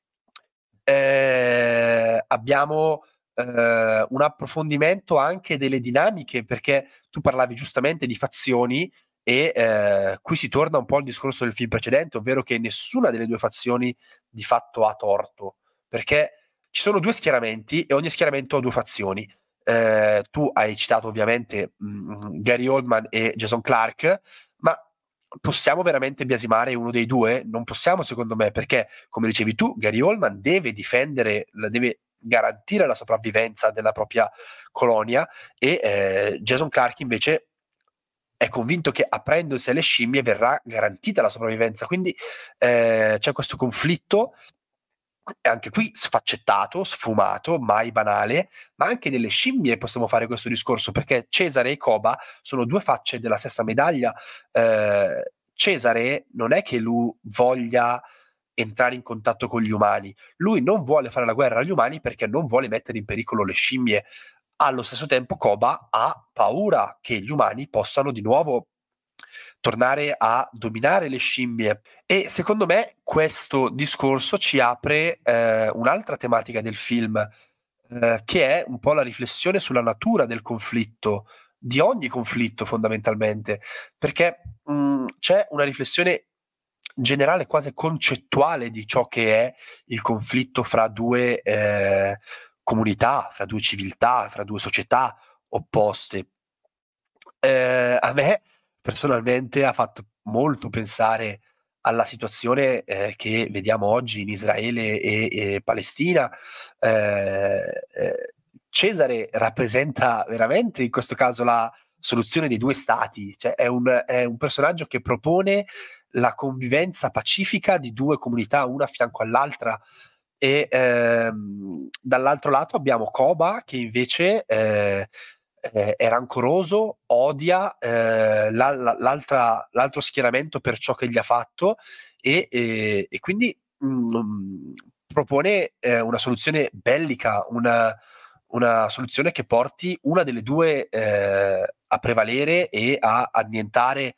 Speaker 1: Abbiamo un approfondimento anche delle dinamiche, perché tu parlavi giustamente di fazioni e qui si torna un po' al discorso del film precedente, ovvero che nessuna delle due fazioni di fatto ha torto, perché ci sono due schieramenti e ogni schieramento ha due fazioni. Tu hai citato ovviamente Gary Oldman e Jason Clarke, ma possiamo veramente biasimare uno dei due? Non possiamo, secondo me, perché, come dicevi tu, Gary Oldman deve difendere, deve garantire la sopravvivenza della propria colonia, e Jason Clarke invece è convinto che aprendosi alle scimmie verrà garantita la sopravvivenza. Quindi c'è questo conflitto, anche qui sfaccettato, sfumato, mai banale, ma anche nelle scimmie possiamo fare questo discorso, perché Cesare e Coba sono due facce della stessa medaglia. Cesare non è che lui voglia entrare in contatto con gli umani, lui non vuole fare la guerra agli umani perché non vuole mettere in pericolo le scimmie. Allo stesso tempo Koba ha paura che gli umani possano di nuovo tornare a dominare le scimmie, e secondo me questo discorso ci apre un'altra tematica del film, che è un po' la riflessione sulla natura del conflitto, di ogni conflitto fondamentalmente, perché c'è una riflessione generale, quasi concettuale, di ciò che è il conflitto fra due comunità, fra due civiltà, fra due società opposte. A me personalmente ha fatto molto pensare alla situazione che vediamo oggi in Israele e Palestina. Cesare rappresenta veramente in questo caso la soluzione dei due stati, cioè è un personaggio che propone la convivenza pacifica di due comunità, una a fianco all'altra. E dall'altro lato abbiamo Koba, che invece è rancoroso, odia l'altro schieramento per ciò che gli ha fatto, e quindi propone una soluzione bellica, una soluzione che porti una delle due a prevalere e a annientare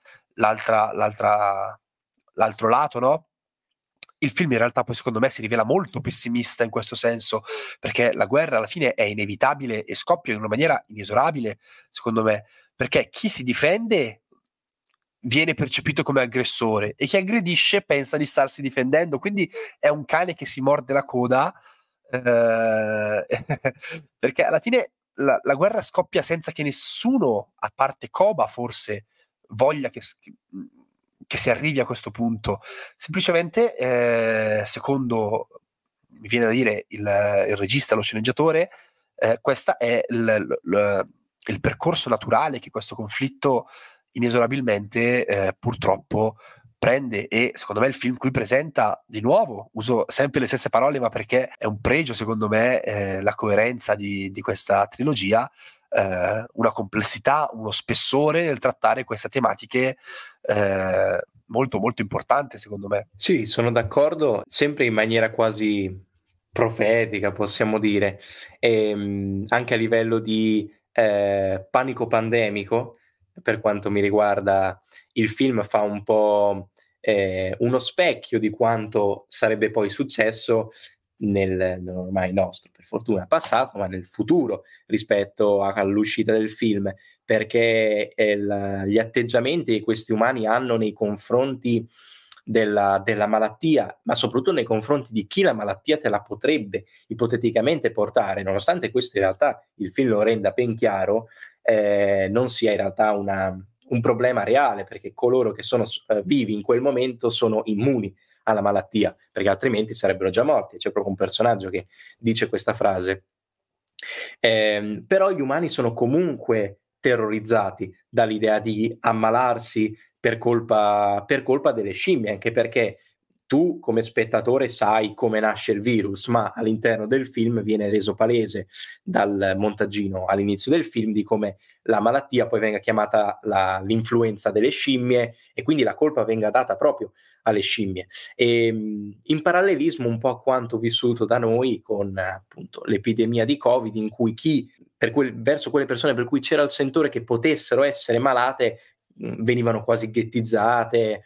Speaker 1: l'altro lato, no? Il film in realtà poi secondo me si rivela molto pessimista in questo senso, perché la guerra alla fine è inevitabile e scoppia in una maniera inesorabile, secondo me, perché chi si difende viene percepito come aggressore e chi aggredisce pensa di starsi difendendo, quindi è un cane che si morde la coda, eh, perché alla fine la guerra scoppia senza che nessuno, a parte Koba forse, voglia che si arrivi a questo punto. Semplicemente, secondo, mi viene da dire, il regista, lo sceneggiatore, questo è il percorso naturale che questo conflitto inesorabilmente purtroppo prende, e secondo me il film qui presenta, di nuovo uso sempre le stesse parole, ma perché è un pregio secondo me, la coerenza di questa trilogia, una complessità, uno spessore nel trattare queste tematiche molto molto importante secondo me.
Speaker 2: Sì, sono d'accordo, sempre in maniera quasi profetica, possiamo dire, anche a livello di panico pandemico, per quanto mi riguarda, il film fa un po' uno specchio di quanto sarebbe poi successo non ormai nostro, per fortuna, passato, ma nel futuro rispetto all'uscita del film, perché gli atteggiamenti che questi umani hanno nei confronti della malattia, ma soprattutto nei confronti di chi la malattia te la potrebbe ipoteticamente portare, nonostante questo in realtà il film lo renda ben chiaro, non sia in realtà un problema reale, perché coloro che sono vivi in quel momento sono immuni alla malattia, perché altrimenti sarebbero già morti. C'è proprio un personaggio che dice questa frase. Però gli umani sono comunque terrorizzati dall'idea di ammalarsi per colpa delle scimmie, anche perché tu come spettatore sai come nasce il virus, ma all'interno del film viene reso palese dal montaggino all'inizio del film di come la malattia poi venga chiamata l'influenza delle scimmie, e quindi la colpa venga data proprio alle scimmie. E in parallelismo un po' a quanto vissuto da noi con appunto l'epidemia di Covid, in cui verso quelle persone per cui c'era il sentore che potessero essere malate, venivano quasi ghettizzate,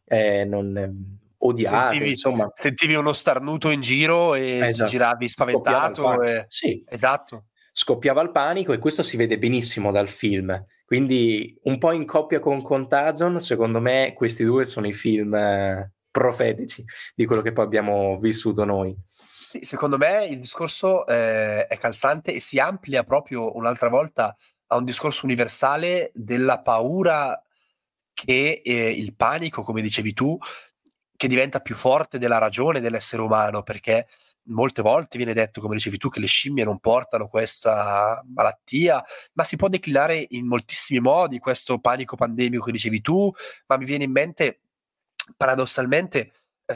Speaker 2: odiate, insomma.
Speaker 1: Sentivi uno starnuto in giro e ti
Speaker 2: Esatto.
Speaker 1: giravi
Speaker 2: Scoppiava il
Speaker 1: spaventato.
Speaker 2: panico. Sì.
Speaker 1: Esatto.
Speaker 2: Scoppiava il panico, e questo si vede benissimo dal film. Quindi un po' in coppia con Contagion, secondo me questi due sono i film profetici di quello che poi abbiamo vissuto noi.
Speaker 1: Sì, secondo me il discorso è calzante e si amplia proprio un'altra volta a un discorso universale della paura che il panico, come dicevi tu, che diventa più forte della ragione dell'essere umano, perché molte volte viene detto, come dicevi tu, che le scimmie non portano questa malattia, ma si può declinare in moltissimi modi questo panico pandemico che dicevi tu, ma mi viene in mente paradossalmente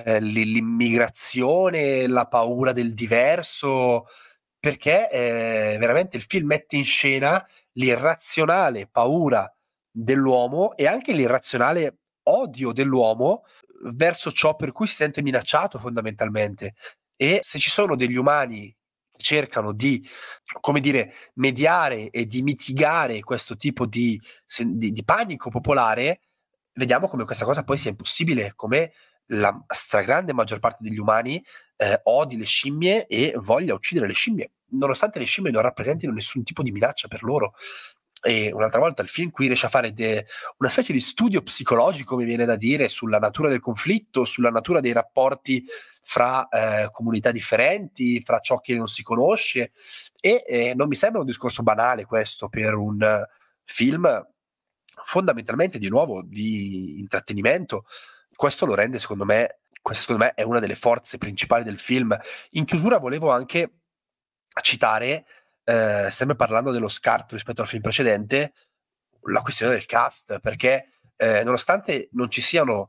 Speaker 1: l'immigrazione, la paura del diverso, perché veramente il film mette in scena l'irrazionale paura dell'uomo e anche l'irrazionale odio dell'uomo verso ciò per cui si sente minacciato fondamentalmente. E se ci sono degli umani che cercano di, come dire, mediare e di mitigare questo tipo di panico popolare, vediamo come questa cosa poi sia impossibile, come la stragrande maggior parte degli umani odi le scimmie e voglia uccidere le scimmie, nonostante le scimmie non rappresentino nessun tipo di minaccia per loro. E un'altra volta il film qui riesce a fare una specie di studio psicologico, mi viene da dire, sulla natura del conflitto, sulla natura dei rapporti fra comunità differenti, fra ciò che non si conosce, e non mi sembra un discorso banale questo per un film fondamentalmente di nuovo di intrattenimento. Questo lo rende questa secondo me è una delle forze principali del film. In chiusura volevo anche citare, sempre parlando dello scarto rispetto al film precedente, la questione del cast, perché nonostante non ci siano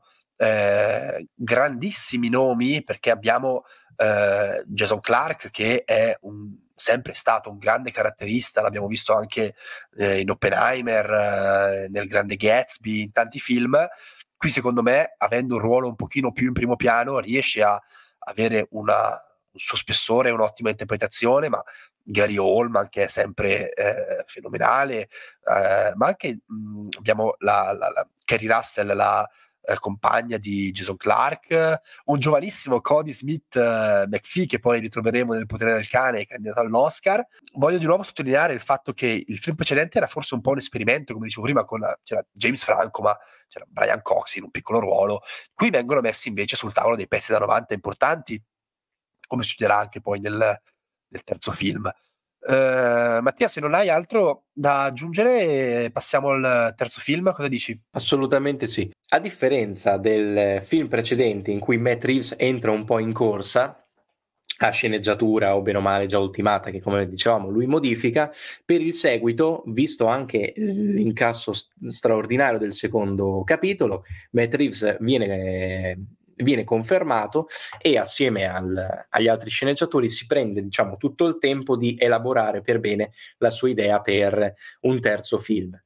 Speaker 1: grandissimi nomi, perché abbiamo Jason Clarke che è sempre stato un grande caratterista, l'abbiamo visto anche in Oppenheimer, nel Grande Gatsby, in tanti film. Qui secondo me, avendo un ruolo un pochino più in primo piano, riesce a avere un suo spessore, un'ottima interpretazione, ma Gary Oldman che è sempre fenomenale, ma anche abbiamo la Kerry Russell, la compagna di Jason Clarke, un giovanissimo Cody Smith McPhee che poi ritroveremo nel Potere del Cane, candidato all'Oscar. Voglio di nuovo sottolineare il fatto che il film precedente era forse un po' un esperimento, come dicevo prima, c'era James Franco, ma c'era Brian Cox in un piccolo ruolo. Qui vengono messi invece sul tavolo dei pezzi da 90 importanti, come succederà anche poi nel terzo film. Mattia, se non hai altro da aggiungere, passiamo al terzo film. Cosa dici?
Speaker 2: Assolutamente sì. A differenza del film precedente in cui Matt Reeves entra un po' in corsa, a sceneggiatura o bene o male già ultimata, che come dicevamo lui modifica, per il seguito, visto anche l'incasso straordinario del secondo capitolo, Matt Reeves viene confermato e assieme agli altri sceneggiatori si prende, diciamo, tutto il tempo di elaborare per bene la sua idea per un terzo film.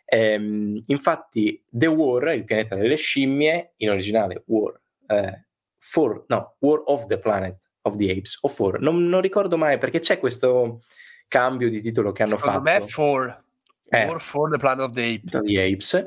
Speaker 2: Infatti The War, il pianeta delle scimmie, in originale War of the Planet of the Apes o For, non ricordo mai perché c'è questo cambio di titolo che hanno
Speaker 1: Secondo
Speaker 2: fatto.
Speaker 1: me War for the Planet of the
Speaker 2: Apes.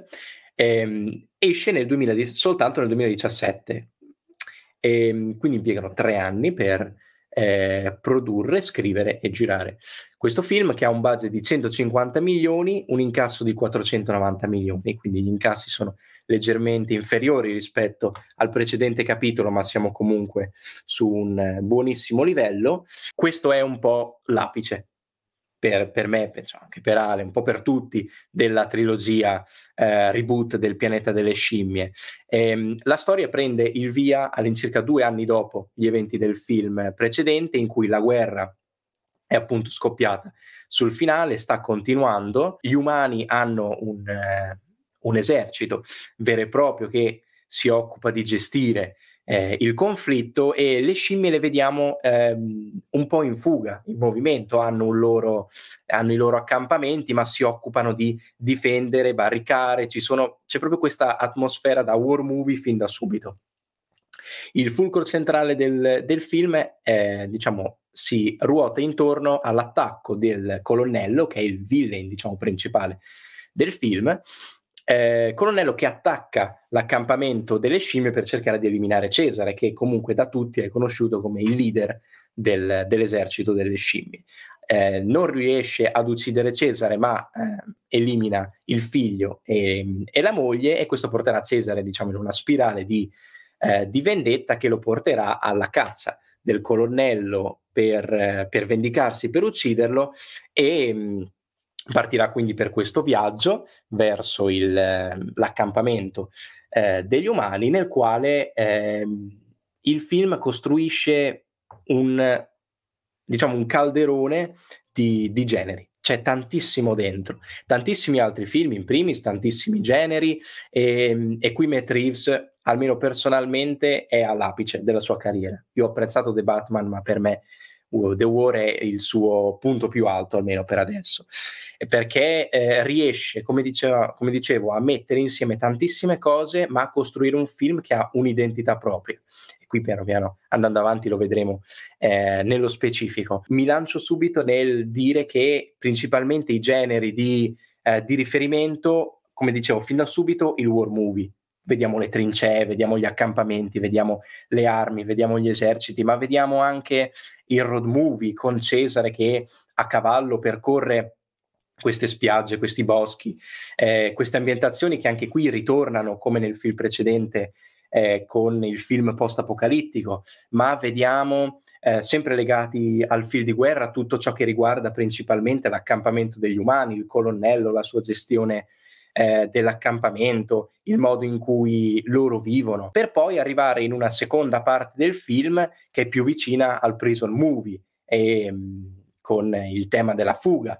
Speaker 2: Esce soltanto nel 2017, quindi impiegano 3 anni per produrre, scrivere e girare questo film, che ha un budget di 150 milioni, un incasso di 490 milioni, quindi gli incassi sono leggermente inferiori rispetto al precedente capitolo, ma siamo comunque su un buonissimo livello. Questo è un po' l'apice per me, penso anche per Ale, un po' per tutti, della trilogia reboot del pianeta delle scimmie. La storia prende il via all'incirca 2 anni dopo gli eventi del film precedente, in cui la guerra è appunto scoppiata sul finale, sta continuando, gli umani hanno un esercito vero e proprio che si occupa di gestire il conflitto, e le scimmie le vediamo un po' in fuga, in movimento, hanno i loro accampamenti, ma si occupano di difendere, barricare, c'è proprio questa atmosfera da war movie fin da subito. Il fulcro centrale del film diciamo, si ruota intorno all'attacco del colonnello, che è il villain, diciamo, principale del film, colonnello che attacca l'accampamento delle scimmie per cercare di eliminare Cesare, che comunque da tutti è conosciuto come il leader dell'esercito delle scimmie. Non riesce ad uccidere Cesare, ma elimina il figlio e la moglie, e questo porterà Cesare, diciamo, in una spirale di vendetta che lo porterà alla caccia del colonnello per vendicarsi, per ucciderlo, e Partirà quindi per questo viaggio verso l'accampamento degli umani, nel quale il film costruisce diciamo un calderone di generi. C'è tantissimo dentro, tantissimi altri film in primis, tantissimi generi, e qui Matt Reeves, almeno personalmente, è all'apice della sua carriera. Io ho apprezzato The Batman, ma per me The War è il suo punto più alto, almeno per adesso, perché riesce, come dicevo, a mettere insieme tantissime cose, ma a costruire un film che ha un'identità propria. E qui piano piano, andando avanti, lo vedremo nello specifico. Mi lancio subito nel dire che principalmente i generi di riferimento, come dicevo, fin da subito il war movie. Vediamo le trincee, vediamo gli accampamenti, vediamo le armi, vediamo gli eserciti, ma vediamo anche il road movie con Cesare che a cavallo percorre queste spiagge, questi boschi, queste ambientazioni che anche qui ritornano come nel film precedente con il film post-apocalittico, ma vediamo sempre legati al film di guerra tutto ciò che riguarda principalmente l'accampamento degli umani, il colonnello, la sua gestione dell'accampamento, il modo in cui loro vivono, per poi arrivare in una seconda parte del film che è più vicina al prison movie, con il tema della fuga,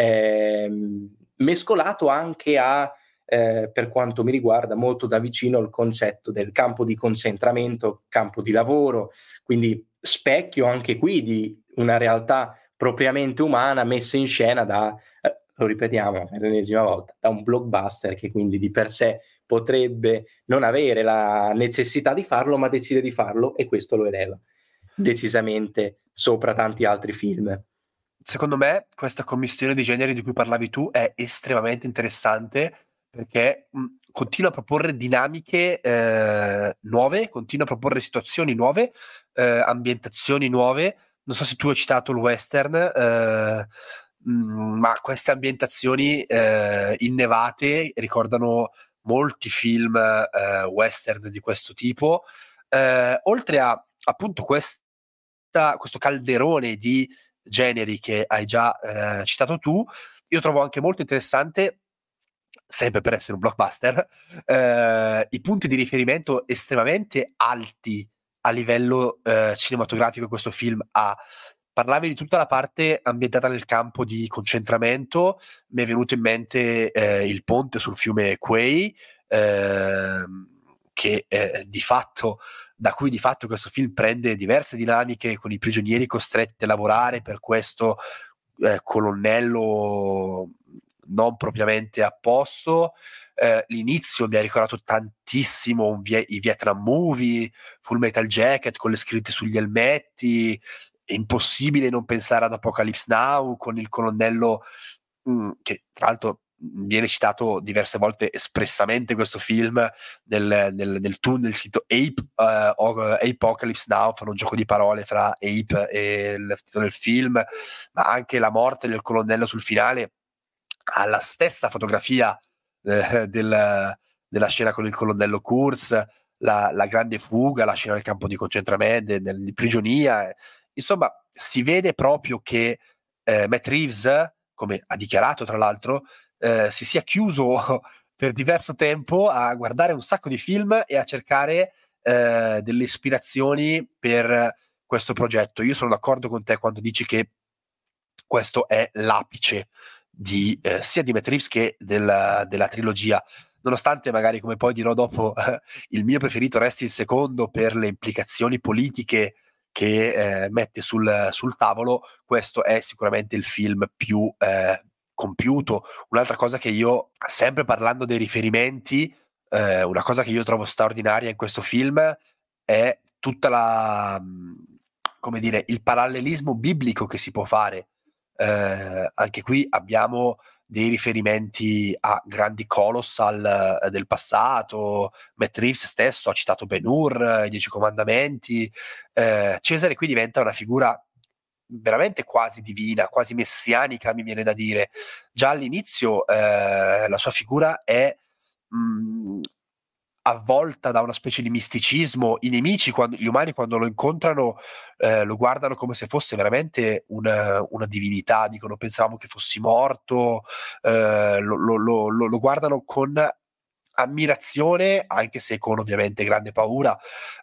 Speaker 2: mescolato anche a per quanto mi riguarda molto da vicino il concetto del campo di concentramento, campo di lavoro, quindi specchio anche qui di una realtà propriamente umana messa in scena da lo ripetiamo per l'ennesima volta, da un blockbuster che quindi di per sé potrebbe non avere la necessità di farlo, ma decide di farlo, e questo lo eleva decisamente sopra tanti altri film.
Speaker 1: Secondo me questa commistione di generi di cui parlavi tu è estremamente interessante, perché continua a proporre dinamiche nuove, continua a proporre situazioni nuove, ambientazioni nuove. Non so se tu hai citato il western, ma queste ambientazioni innevate ricordano molti film western di questo tipo, oltre a appunto questo calderone di generi che hai già citato tu. Io trovo anche molto interessante, sempre per essere un blockbuster, i punti di riferimento estremamente alti a livello cinematografico che questo film ha. Parlavi di tutta la parte ambientata nel campo di concentramento, mi è venuto in mente il ponte sul fiume Quay, che di fatto, da cui di fatto questo film prende diverse dinamiche con i prigionieri costretti a lavorare per questo colonnello non propriamente a posto. L'inizio mi ha ricordato tantissimo i Vietnam movie, Full Metal Jacket con le scritte sugli elmetti. È impossibile non pensare ad Apocalypse Now con il colonnello che tra l'altro viene citato diverse volte espressamente questo film nel tunnel sito Ape, Apocalypse Now, fanno un gioco di parole fra Ape e il titolo del film, ma anche la morte del colonnello sul finale ha la stessa fotografia della scena con il colonnello Kurz, la grande fuga, la scena del campo di concentramento, di prigionia. Insomma, si vede proprio che Matt Reeves, come ha dichiarato tra l'altro, si sia chiuso per diverso tempo a guardare un sacco di film e a cercare delle ispirazioni per questo progetto. Io sono d'accordo con te quando dici che questo è l'apice sia di Matt Reeves che della trilogia, nonostante magari, come poi dirò dopo, il mio preferito resti il secondo per le implicazioni politiche che mette sul tavolo. Questo è sicuramente il film più compiuto. Un'altra cosa che io, sempre parlando dei riferimenti, una cosa che io trovo straordinaria in questo film è tutta come dire, il parallelismo biblico che si può fare. Anche qui abbiamo dei riferimenti a grandi colossal del passato. Matt Reeves stesso ha citato Ben-Hur, i Dieci Comandamenti. Cesare qui diventa una figura veramente quasi divina, quasi messianica, mi viene da dire. Già all'inizio la sua figura è avvolta da una specie di misticismo. I nemici, gli umani quando lo incontrano, lo guardano come se fosse veramente una divinità, dicono pensavamo che fossi morto, lo guardano con ammirazione, anche se con ovviamente grande paura.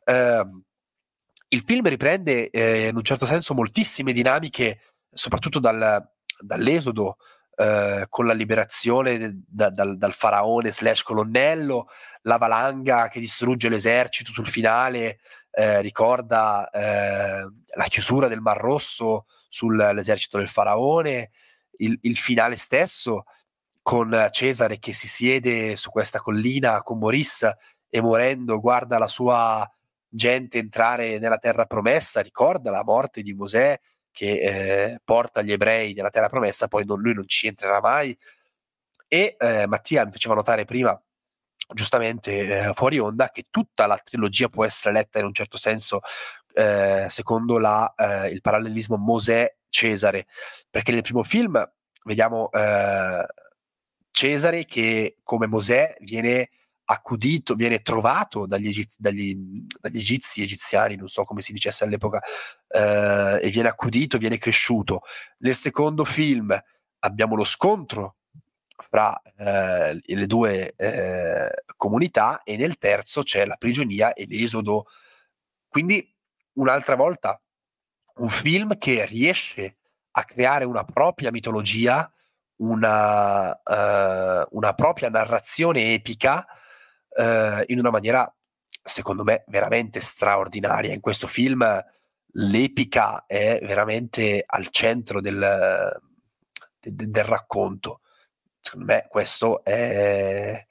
Speaker 1: Il film riprende in un certo senso moltissime dinamiche, soprattutto dall'esodo, con la liberazione dal faraone / colonnello, la valanga che distrugge l'esercito sul finale, ricorda la chiusura del Mar Rosso sull'esercito del faraone, il finale stesso con Cesare che si siede su questa collina con Maurice e morendo guarda la sua gente entrare nella terra promessa, ricorda la morte di Mosè che porta gli ebrei nella terra promessa, poi lui non ci entrerà mai. E Mattia mi faceva notare prima, giustamente fuori onda, che tutta la trilogia può essere letta in un certo senso secondo il parallelismo Mosè-Cesare, perché nel primo film vediamo Cesare che come Mosè viene accudito, viene trovato dagli egiziani, non so come si dicesse all'epoca, e viene accudito, viene cresciuto. Nel secondo film abbiamo lo scontro fra le due comunità, e nel terzo c'è la prigionia e l'esodo. Quindi un'altra volta un film che riesce a creare una propria mitologia, una propria narrazione epica in una maniera secondo me veramente straordinaria. In questo film l'epica è veramente al centro del racconto. Secondo me questo è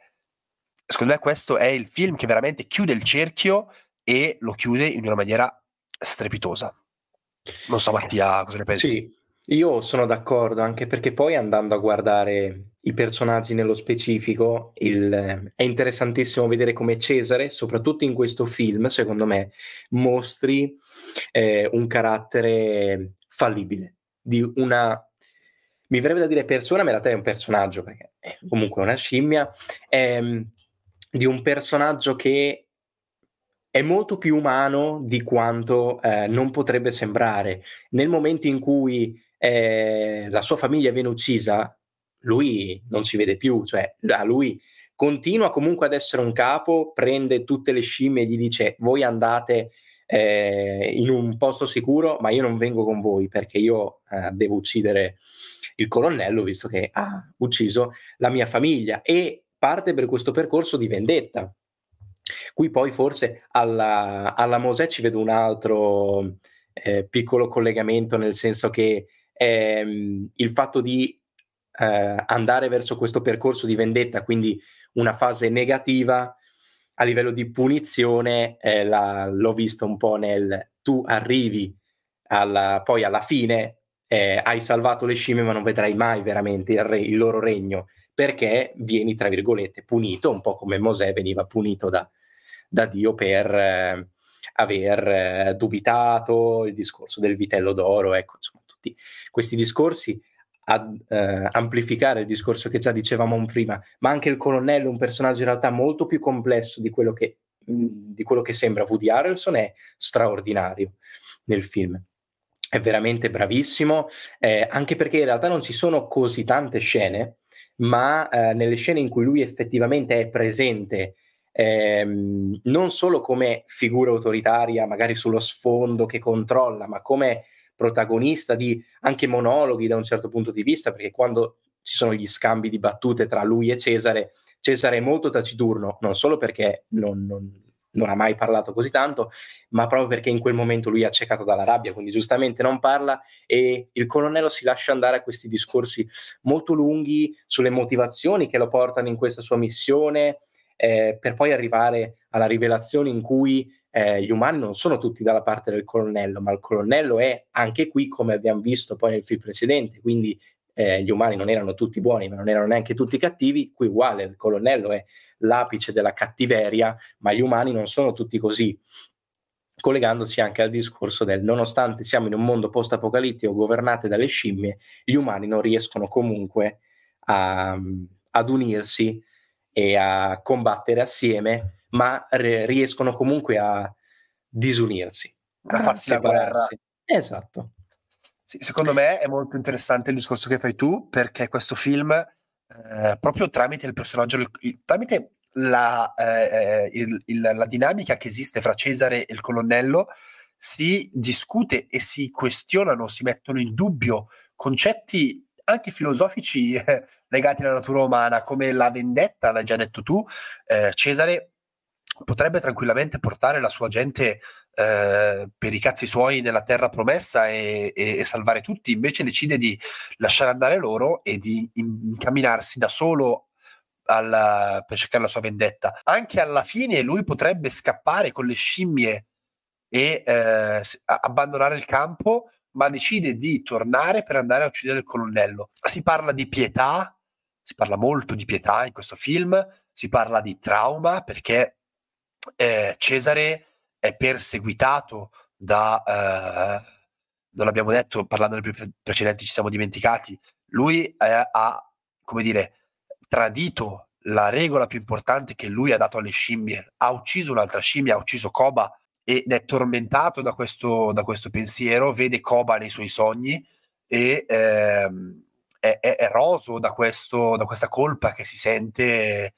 Speaker 1: il film che veramente chiude il cerchio e lo chiude in una maniera strepitosa. Non so Mattia cosa ne pensi?
Speaker 2: Sì, io sono d'accordo, anche perché poi andando a guardare i personaggi nello specifico, è interessantissimo vedere come Cesare, soprattutto in questo film, secondo me, mostri un carattere fallibile, di una, mi verrebbe da dire persona, ma in realtà è un personaggio, perché è comunque una scimmia, di un personaggio che è molto più umano di quanto non potrebbe sembrare. Nel momento in cui la sua famiglia viene uccisa, lui non si vede più, cioè a lui continua comunque ad essere un capo, prende tutte le scimmie e gli dice voi andate in un posto sicuro, ma io non vengo con voi perché io devo uccidere il colonnello visto che ha ucciso la mia famiglia, e parte per questo percorso di vendetta. Qui poi forse alla Mosè ci vedo un altro piccolo collegamento, nel senso che il fatto di andare verso questo percorso di vendetta, quindi una fase negativa a livello di punizione, l'ho visto un po' nel tu arrivi poi alla fine, hai salvato le scimmie ma non vedrai mai veramente il loro regno, perché vieni tra virgolette punito, un po' come Mosè veniva punito da Dio per aver dubitato, il discorso del vitello d'oro, ecco, insomma, tutti questi discorsi ad amplificare il discorso che già dicevamo prima, ma anche il colonnello è un personaggio in realtà molto più complesso di quello che sembra. Woody Harrelson è straordinario nel film, è veramente bravissimo, anche perché in realtà non ci sono così tante scene, ma nelle scene in cui lui effettivamente è presente, non solo come figura autoritaria, magari sullo sfondo che controlla, ma come protagonista di anche monologhi da un certo punto di vista, perché quando ci sono gli scambi di battute tra lui e Cesare, Cesare è molto taciturno, non solo perché non ha mai parlato così tanto, ma proprio perché in quel momento lui è accecato dalla rabbia, quindi giustamente non parla, e il colonnello si lascia andare a questi discorsi molto lunghi sulle motivazioni che lo portano in questa sua missione, per poi arrivare alla rivelazione in cui gli umani non sono tutti dalla parte del colonnello, ma il colonnello è anche qui, come abbiamo visto poi nel film precedente, quindi gli umani non erano tutti buoni, ma non erano neanche tutti cattivi. Qui uguale, il colonnello è l'apice della cattiveria, ma gli umani non sono tutti così, collegandosi anche al discorso del nonostante siamo in un mondo post-apocalittico governate dalle scimmie, gli umani non riescono comunque ad unirsi e a combattere assieme, ma riescono comunque a disunirsi,
Speaker 1: a farsi la guerra.
Speaker 2: Esatto.
Speaker 1: Sì, secondo me è molto interessante il discorso che fai tu, perché questo film, proprio tramite il personaggio, tramite la dinamica che esiste fra Cesare e il colonnello, si discute e si questionano, si mettono in dubbio concetti anche filosofici legati alla natura umana, come la vendetta, l'hai già detto tu. Cesare potrebbe tranquillamente portare la sua gente per i cazzi suoi nella terra promessa e salvare tutti, invece decide di lasciare andare loro e di incamminarsi da solo per cercare la sua vendetta. Anche alla fine lui potrebbe scappare con le scimmie e abbandonare il campo, ma decide di tornare per andare a uccidere il colonnello. Si parla di pietà, si parla molto di pietà in questo film, si parla di trauma, perché Cesare è perseguitato non l'abbiamo detto, parlando nel precedenti ci siamo dimenticati, lui ha, come dire, tradito la regola più importante che lui ha dato alle scimmie, ha ucciso un'altra scimmia, ha ucciso Coba, ed è tormentato da questo pensiero, vede Coba nei suoi sogni e è roso da questa colpa che si sente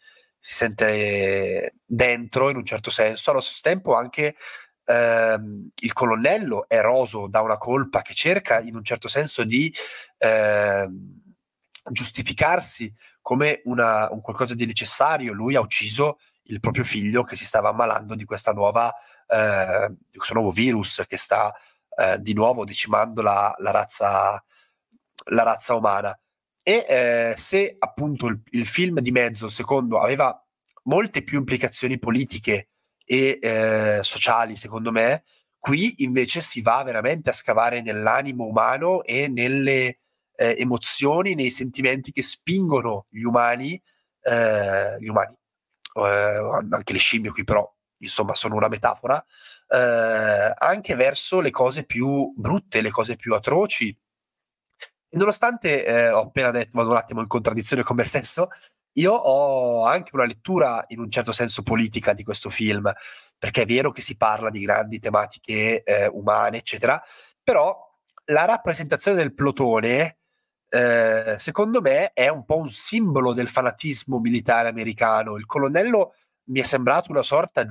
Speaker 1: dentro, in un certo senso. Allo stesso tempo anche il colonnello è roso da una colpa che cerca in un certo senso di giustificarsi come un qualcosa di necessario. Lui ha ucciso il proprio figlio che si stava ammalando di questo nuovo virus che sta di nuovo decimando la razza umana. E se appunto il film di mezzo, il secondo, aveva molte più implicazioni politiche e sociali, secondo me, qui invece si va veramente a scavare nell'animo umano e nelle emozioni, nei sentimenti che spingono gli umani, anche le scimmie qui però, insomma, sono una metafora, anche verso le cose più brutte, le cose più atroci. E nonostante ho appena detto, vado un attimo in contraddizione con me stesso, io ho anche una lettura in un certo senso politica di questo film, perché è vero che si parla di grandi tematiche umane, eccetera, però la rappresentazione del plotone, secondo me, è un po' un simbolo del fanatismo militare americano. Il colonnello mi è sembrato una sorta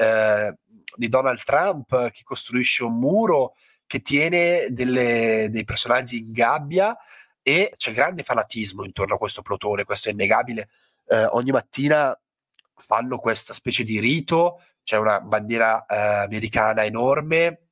Speaker 1: di Donald Trump che costruisce un muro, che tiene dei personaggi in gabbia, e c'è grande fanatismo intorno a questo plotone, questo è innegabile. Ogni mattina fanno questa specie di rito, c'è una bandiera americana enorme,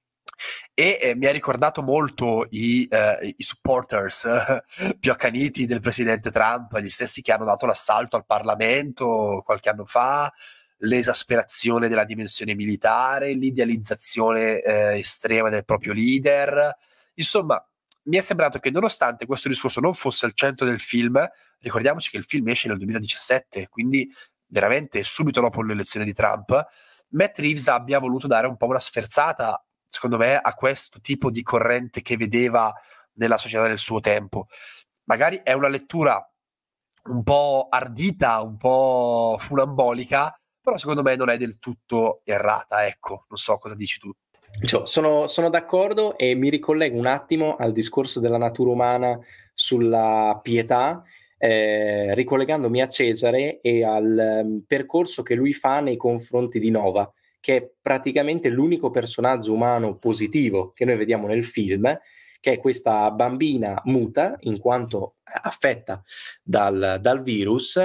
Speaker 1: e mi ha ricordato molto i supporters più accaniti del presidente Trump, gli stessi che hanno dato l'assalto al Parlamento qualche anno fa, l'esasperazione della dimensione militare, l'idealizzazione estrema del proprio leader. Insomma, mi è sembrato che nonostante questo discorso non fosse al centro del film, ricordiamoci che il film esce nel 2017, quindi veramente subito dopo l'elezione di Trump, Matt Reeves abbia voluto dare un po' una sferzata, secondo me, a questo tipo di corrente che vedeva nella società del suo tempo. Magari è una lettura un po' ardita, un po' funambolica, però secondo me non è del tutto errata, ecco. Non so cosa dici tu.
Speaker 2: Cioè, sono d'accordo e mi ricollego un attimo al discorso della natura umana sulla pietà, ricollegandomi a Cesare e al percorso che lui fa nei confronti di Nova, che è praticamente l'unico personaggio umano positivo che noi vediamo nel film, che è questa bambina muta, in quanto affetta dal virus,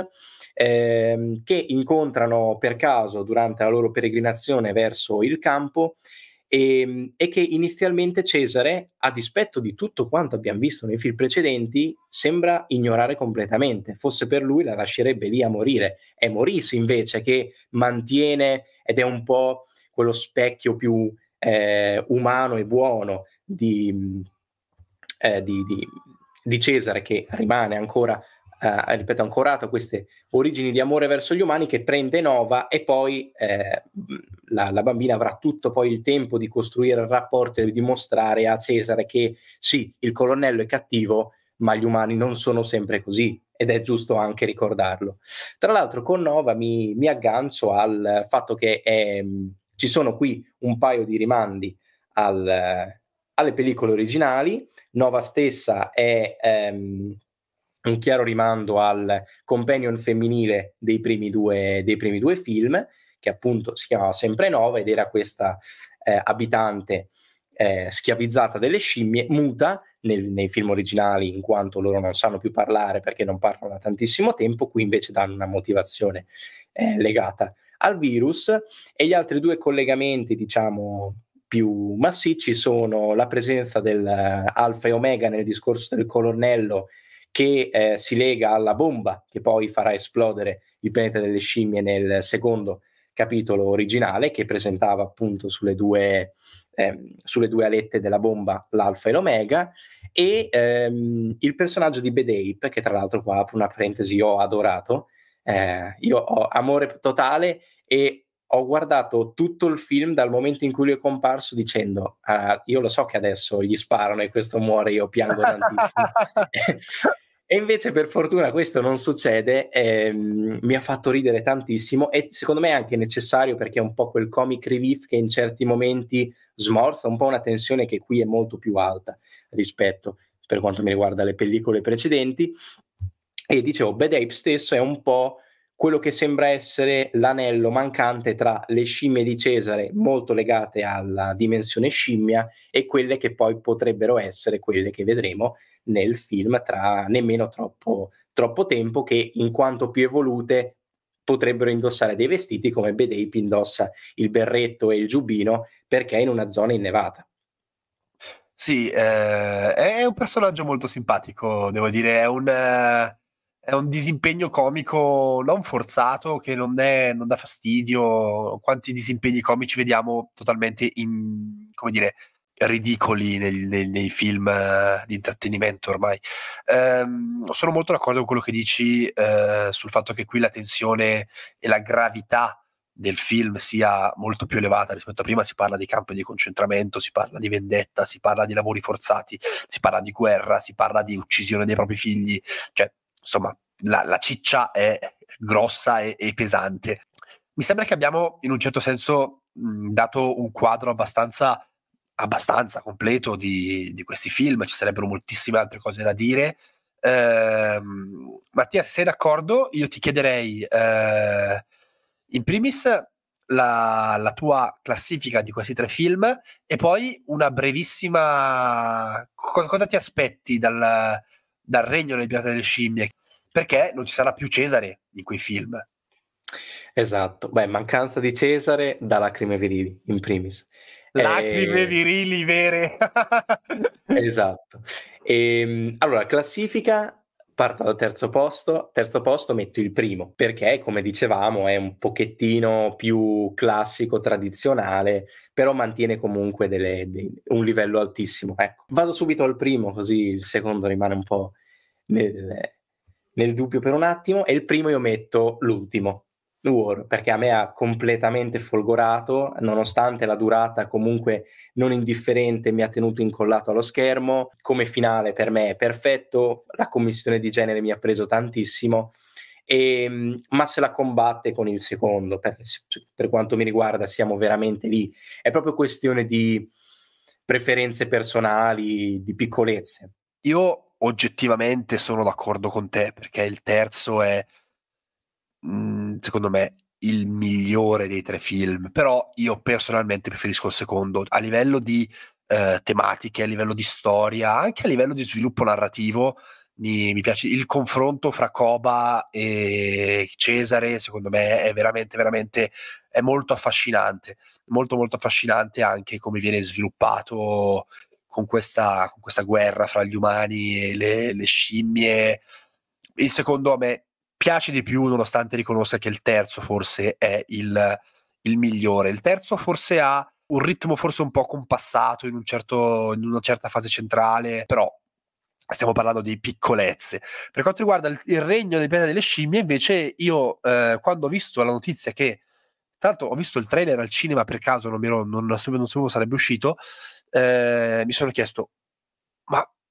Speaker 2: che incontrano per caso durante la loro peregrinazione verso il campo, e che inizialmente Cesare, a dispetto di tutto quanto abbiamo visto nei film precedenti, sembra ignorare completamente. Fosse per lui la lascerebbe lì a morire. È Maurice invece che mantiene, ed è un po' quello specchio più umano e buono di Cesare, che rimane ancora, ripeto, ancorato a queste origini di amore verso gli umani, che prende Nova, e poi la bambina avrà tutto poi il tempo di costruire il rapporto e di dimostrare a Cesare che sì, il colonnello è cattivo, ma gli umani non sono sempre così, ed è giusto anche ricordarlo. Tra l'altro con Nova mi aggancio al fatto che ci sono qui un paio di rimandi alle pellicole originali. Nova stessa è un chiaro rimando al companion femminile dei primi due film, che appunto si chiamava sempre Nova ed era questa abitante schiavizzata delle scimmie, muta nei film originali in quanto loro non sanno più parlare perché non parlano da tantissimo tempo. Qui invece danno una motivazione legata al virus. E gli altri due collegamenti, diciamo, più massicci sono la presenza del Alfa e Omega nel discorso del colonnello, che si lega alla bomba che poi farà esplodere il pianeta delle scimmie nel secondo capitolo originale, che presentava appunto sulle due alette della bomba l'Alfa e l'Omega, e il personaggio di Bad Ape, che tra l'altro, qua apro una parentesi, ho adorato. Io ho amore totale e ho guardato tutto il film dal momento in cui lui è comparso dicendo io lo so che adesso gli sparano e questo muore, io piango tantissimo. E invece per fortuna questo non succede. Mi ha fatto ridere tantissimo e secondo me è anche necessario, perché è un po' quel comic relief che in certi momenti smorza un po' una tensione che qui è molto più alta rispetto, per quanto mi riguarda, le pellicole precedenti. E dicevo, Bad Ape stesso è un po' quello che sembra essere l'anello mancante tra le scimmie di Cesare, molto legate alla dimensione scimmia, e quelle che poi potrebbero essere quelle che vedremo nel film tra nemmeno troppo tempo, che in quanto più evolute potrebbero indossare dei vestiti come Bad Ape indossa il berretto e il giubbino perché è in una zona innevata.
Speaker 1: Sì, è un personaggio molto simpatico, devo dire, è un disimpegno comico non forzato, che non dà fastidio. Quanti disimpegni comici vediamo totalmente come dire, ridicoli nei film di intrattenimento ormai. Sono molto d'accordo con quello che dici sul fatto che qui la tensione e la gravità del film sia molto più elevata rispetto a prima. Si parla di campi di concentramento, si parla di vendetta, si parla di lavori forzati, si parla di guerra, si parla di uccisione dei propri figli, cioè insomma la ciccia è grossa e pesante. Mi sembra che abbiamo in un certo senso dato un quadro abbastanza completo di questi film. Ci sarebbero moltissime altre cose da dire. Mattia, se sei d'accordo, io ti chiederei in primis la tua classifica di questi tre film, e poi una brevissima cosa ti aspetti dal Regno del Pianeta delle Scimmie, perché non ci sarà più Cesare in quei film.
Speaker 2: Esatto, beh, mancanza di Cesare da lacrime virili in primis.
Speaker 1: Lacrime virili vere.
Speaker 2: Esatto. Allora, classifica, parto dal terzo posto metto il primo, perché come dicevamo è un pochettino più classico, tradizionale, però mantiene comunque un livello altissimo. Ecco, vado subito al primo, così il secondo rimane un po' nel dubbio per un attimo, e il primo io metto l'ultimo, War, perché a me ha completamente folgorato, nonostante la durata comunque non indifferente, mi ha tenuto incollato allo schermo. Come finale per me è perfetto, la commissione di genere mi ha preso tantissimo, ma se la combatte con il secondo, perché per quanto mi riguarda siamo veramente lì. È proprio questione di preferenze personali, di piccolezze.
Speaker 1: Io oggettivamente sono d'accordo con te, perché il terzo è secondo me il migliore dei tre film, però io personalmente preferisco il secondo a livello di tematiche, a livello di storia, anche a livello di sviluppo narrativo. Mi piace il confronto fra Koba e Cesare, secondo me è veramente è molto affascinante, molto affascinante anche come viene sviluppato con questa guerra fra gli umani e le scimmie. Il secondo a me piace di più, nonostante riconosca che il terzo forse è il migliore. Il terzo forse ha un ritmo forse un po' compassato in una certa fase centrale, però stiamo parlando di piccolezze. Per quanto riguarda il Regno del Pianeta delle Scimmie, invece, io quando ho visto la notizia che, tra l'altro ho visto il trailer al cinema per caso, non sapevo sarebbe uscito, mi sono chiesto, ma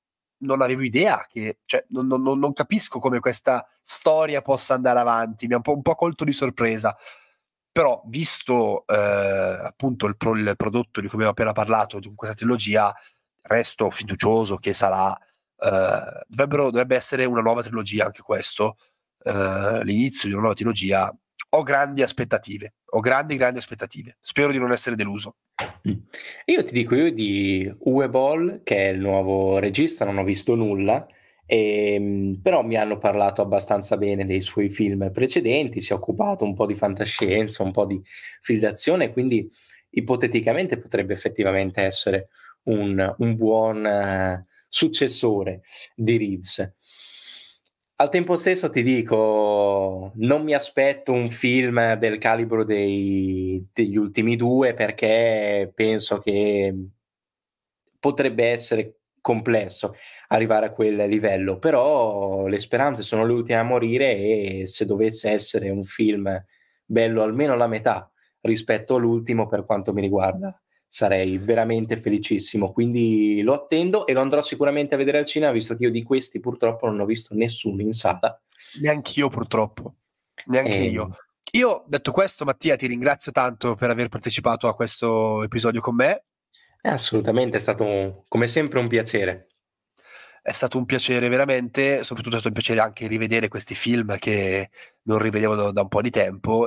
Speaker 1: non avevo idea che, cioè, non capisco come questa storia possa andare avanti, mi ha un po' colto di sorpresa. Però, visto appunto il prodotto di cui abbiamo appena parlato, di questa trilogia, resto fiducioso che sarà, dovrebbe essere una nuova trilogia anche questo, l'inizio di una nuova trilogia. Ho grandi aspettative, grandi aspettative. Spero di non essere deluso.
Speaker 2: Io ti dico, io di Uwe Boll, che è il nuovo regista, non ho visto nulla, però mi hanno parlato abbastanza bene dei suoi film precedenti, si è occupato un po' di fantascienza, un po' di film d'azione, quindi ipoteticamente potrebbe effettivamente essere un buon successore di Reeves. Al tempo stesso ti dico, non mi aspetto un film del calibro degli ultimi due, perché penso che potrebbe essere complesso arrivare a quel livello, però le speranze sono le ultime a morire, e se dovesse essere un film bello almeno la metà rispetto all'ultimo, per quanto mi riguarda, sarei veramente felicissimo. Quindi lo attendo e lo andrò sicuramente a vedere al cinema, visto che io di questi purtroppo non ho visto nessuno in sala.
Speaker 1: Neanch'io purtroppo, neanche
Speaker 2: E,
Speaker 1: io. Io, detto questo, Mattia, ti ringrazio tanto per aver partecipato a questo episodio con me.
Speaker 2: assolutamente, è stato come sempre un piacere.
Speaker 1: È stato un piacere veramente, soprattutto è stato un piacere anche rivedere questi film che non rivedevo da un po' di tempo,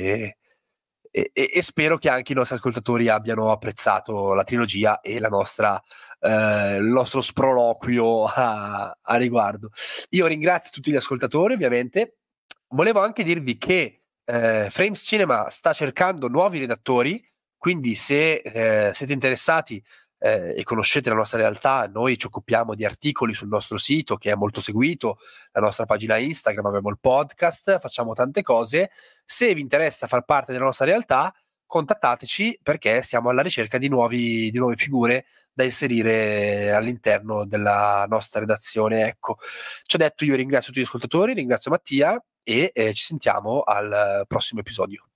Speaker 1: e spero che anche i nostri ascoltatori abbiano apprezzato la trilogia e il nostro sproloquio a riguardo. Io ringrazio tutti gli ascoltatori, ovviamente. Volevo anche dirvi che Frames Cinema sta cercando nuovi redattori, quindi se siete interessati e conoscete la nostra realtà, noi ci occupiamo di articoli sul nostro sito che è molto seguito, la nostra pagina Instagram, abbiamo il podcast, facciamo tante cose. Se vi interessa far parte della nostra realtà, contattateci, perché siamo alla ricerca di nuove figure da inserire all'interno della nostra redazione. Ecco, ci ho detto, io ringrazio tutti gli ascoltatori, ringrazio Mattia e ci sentiamo al prossimo episodio.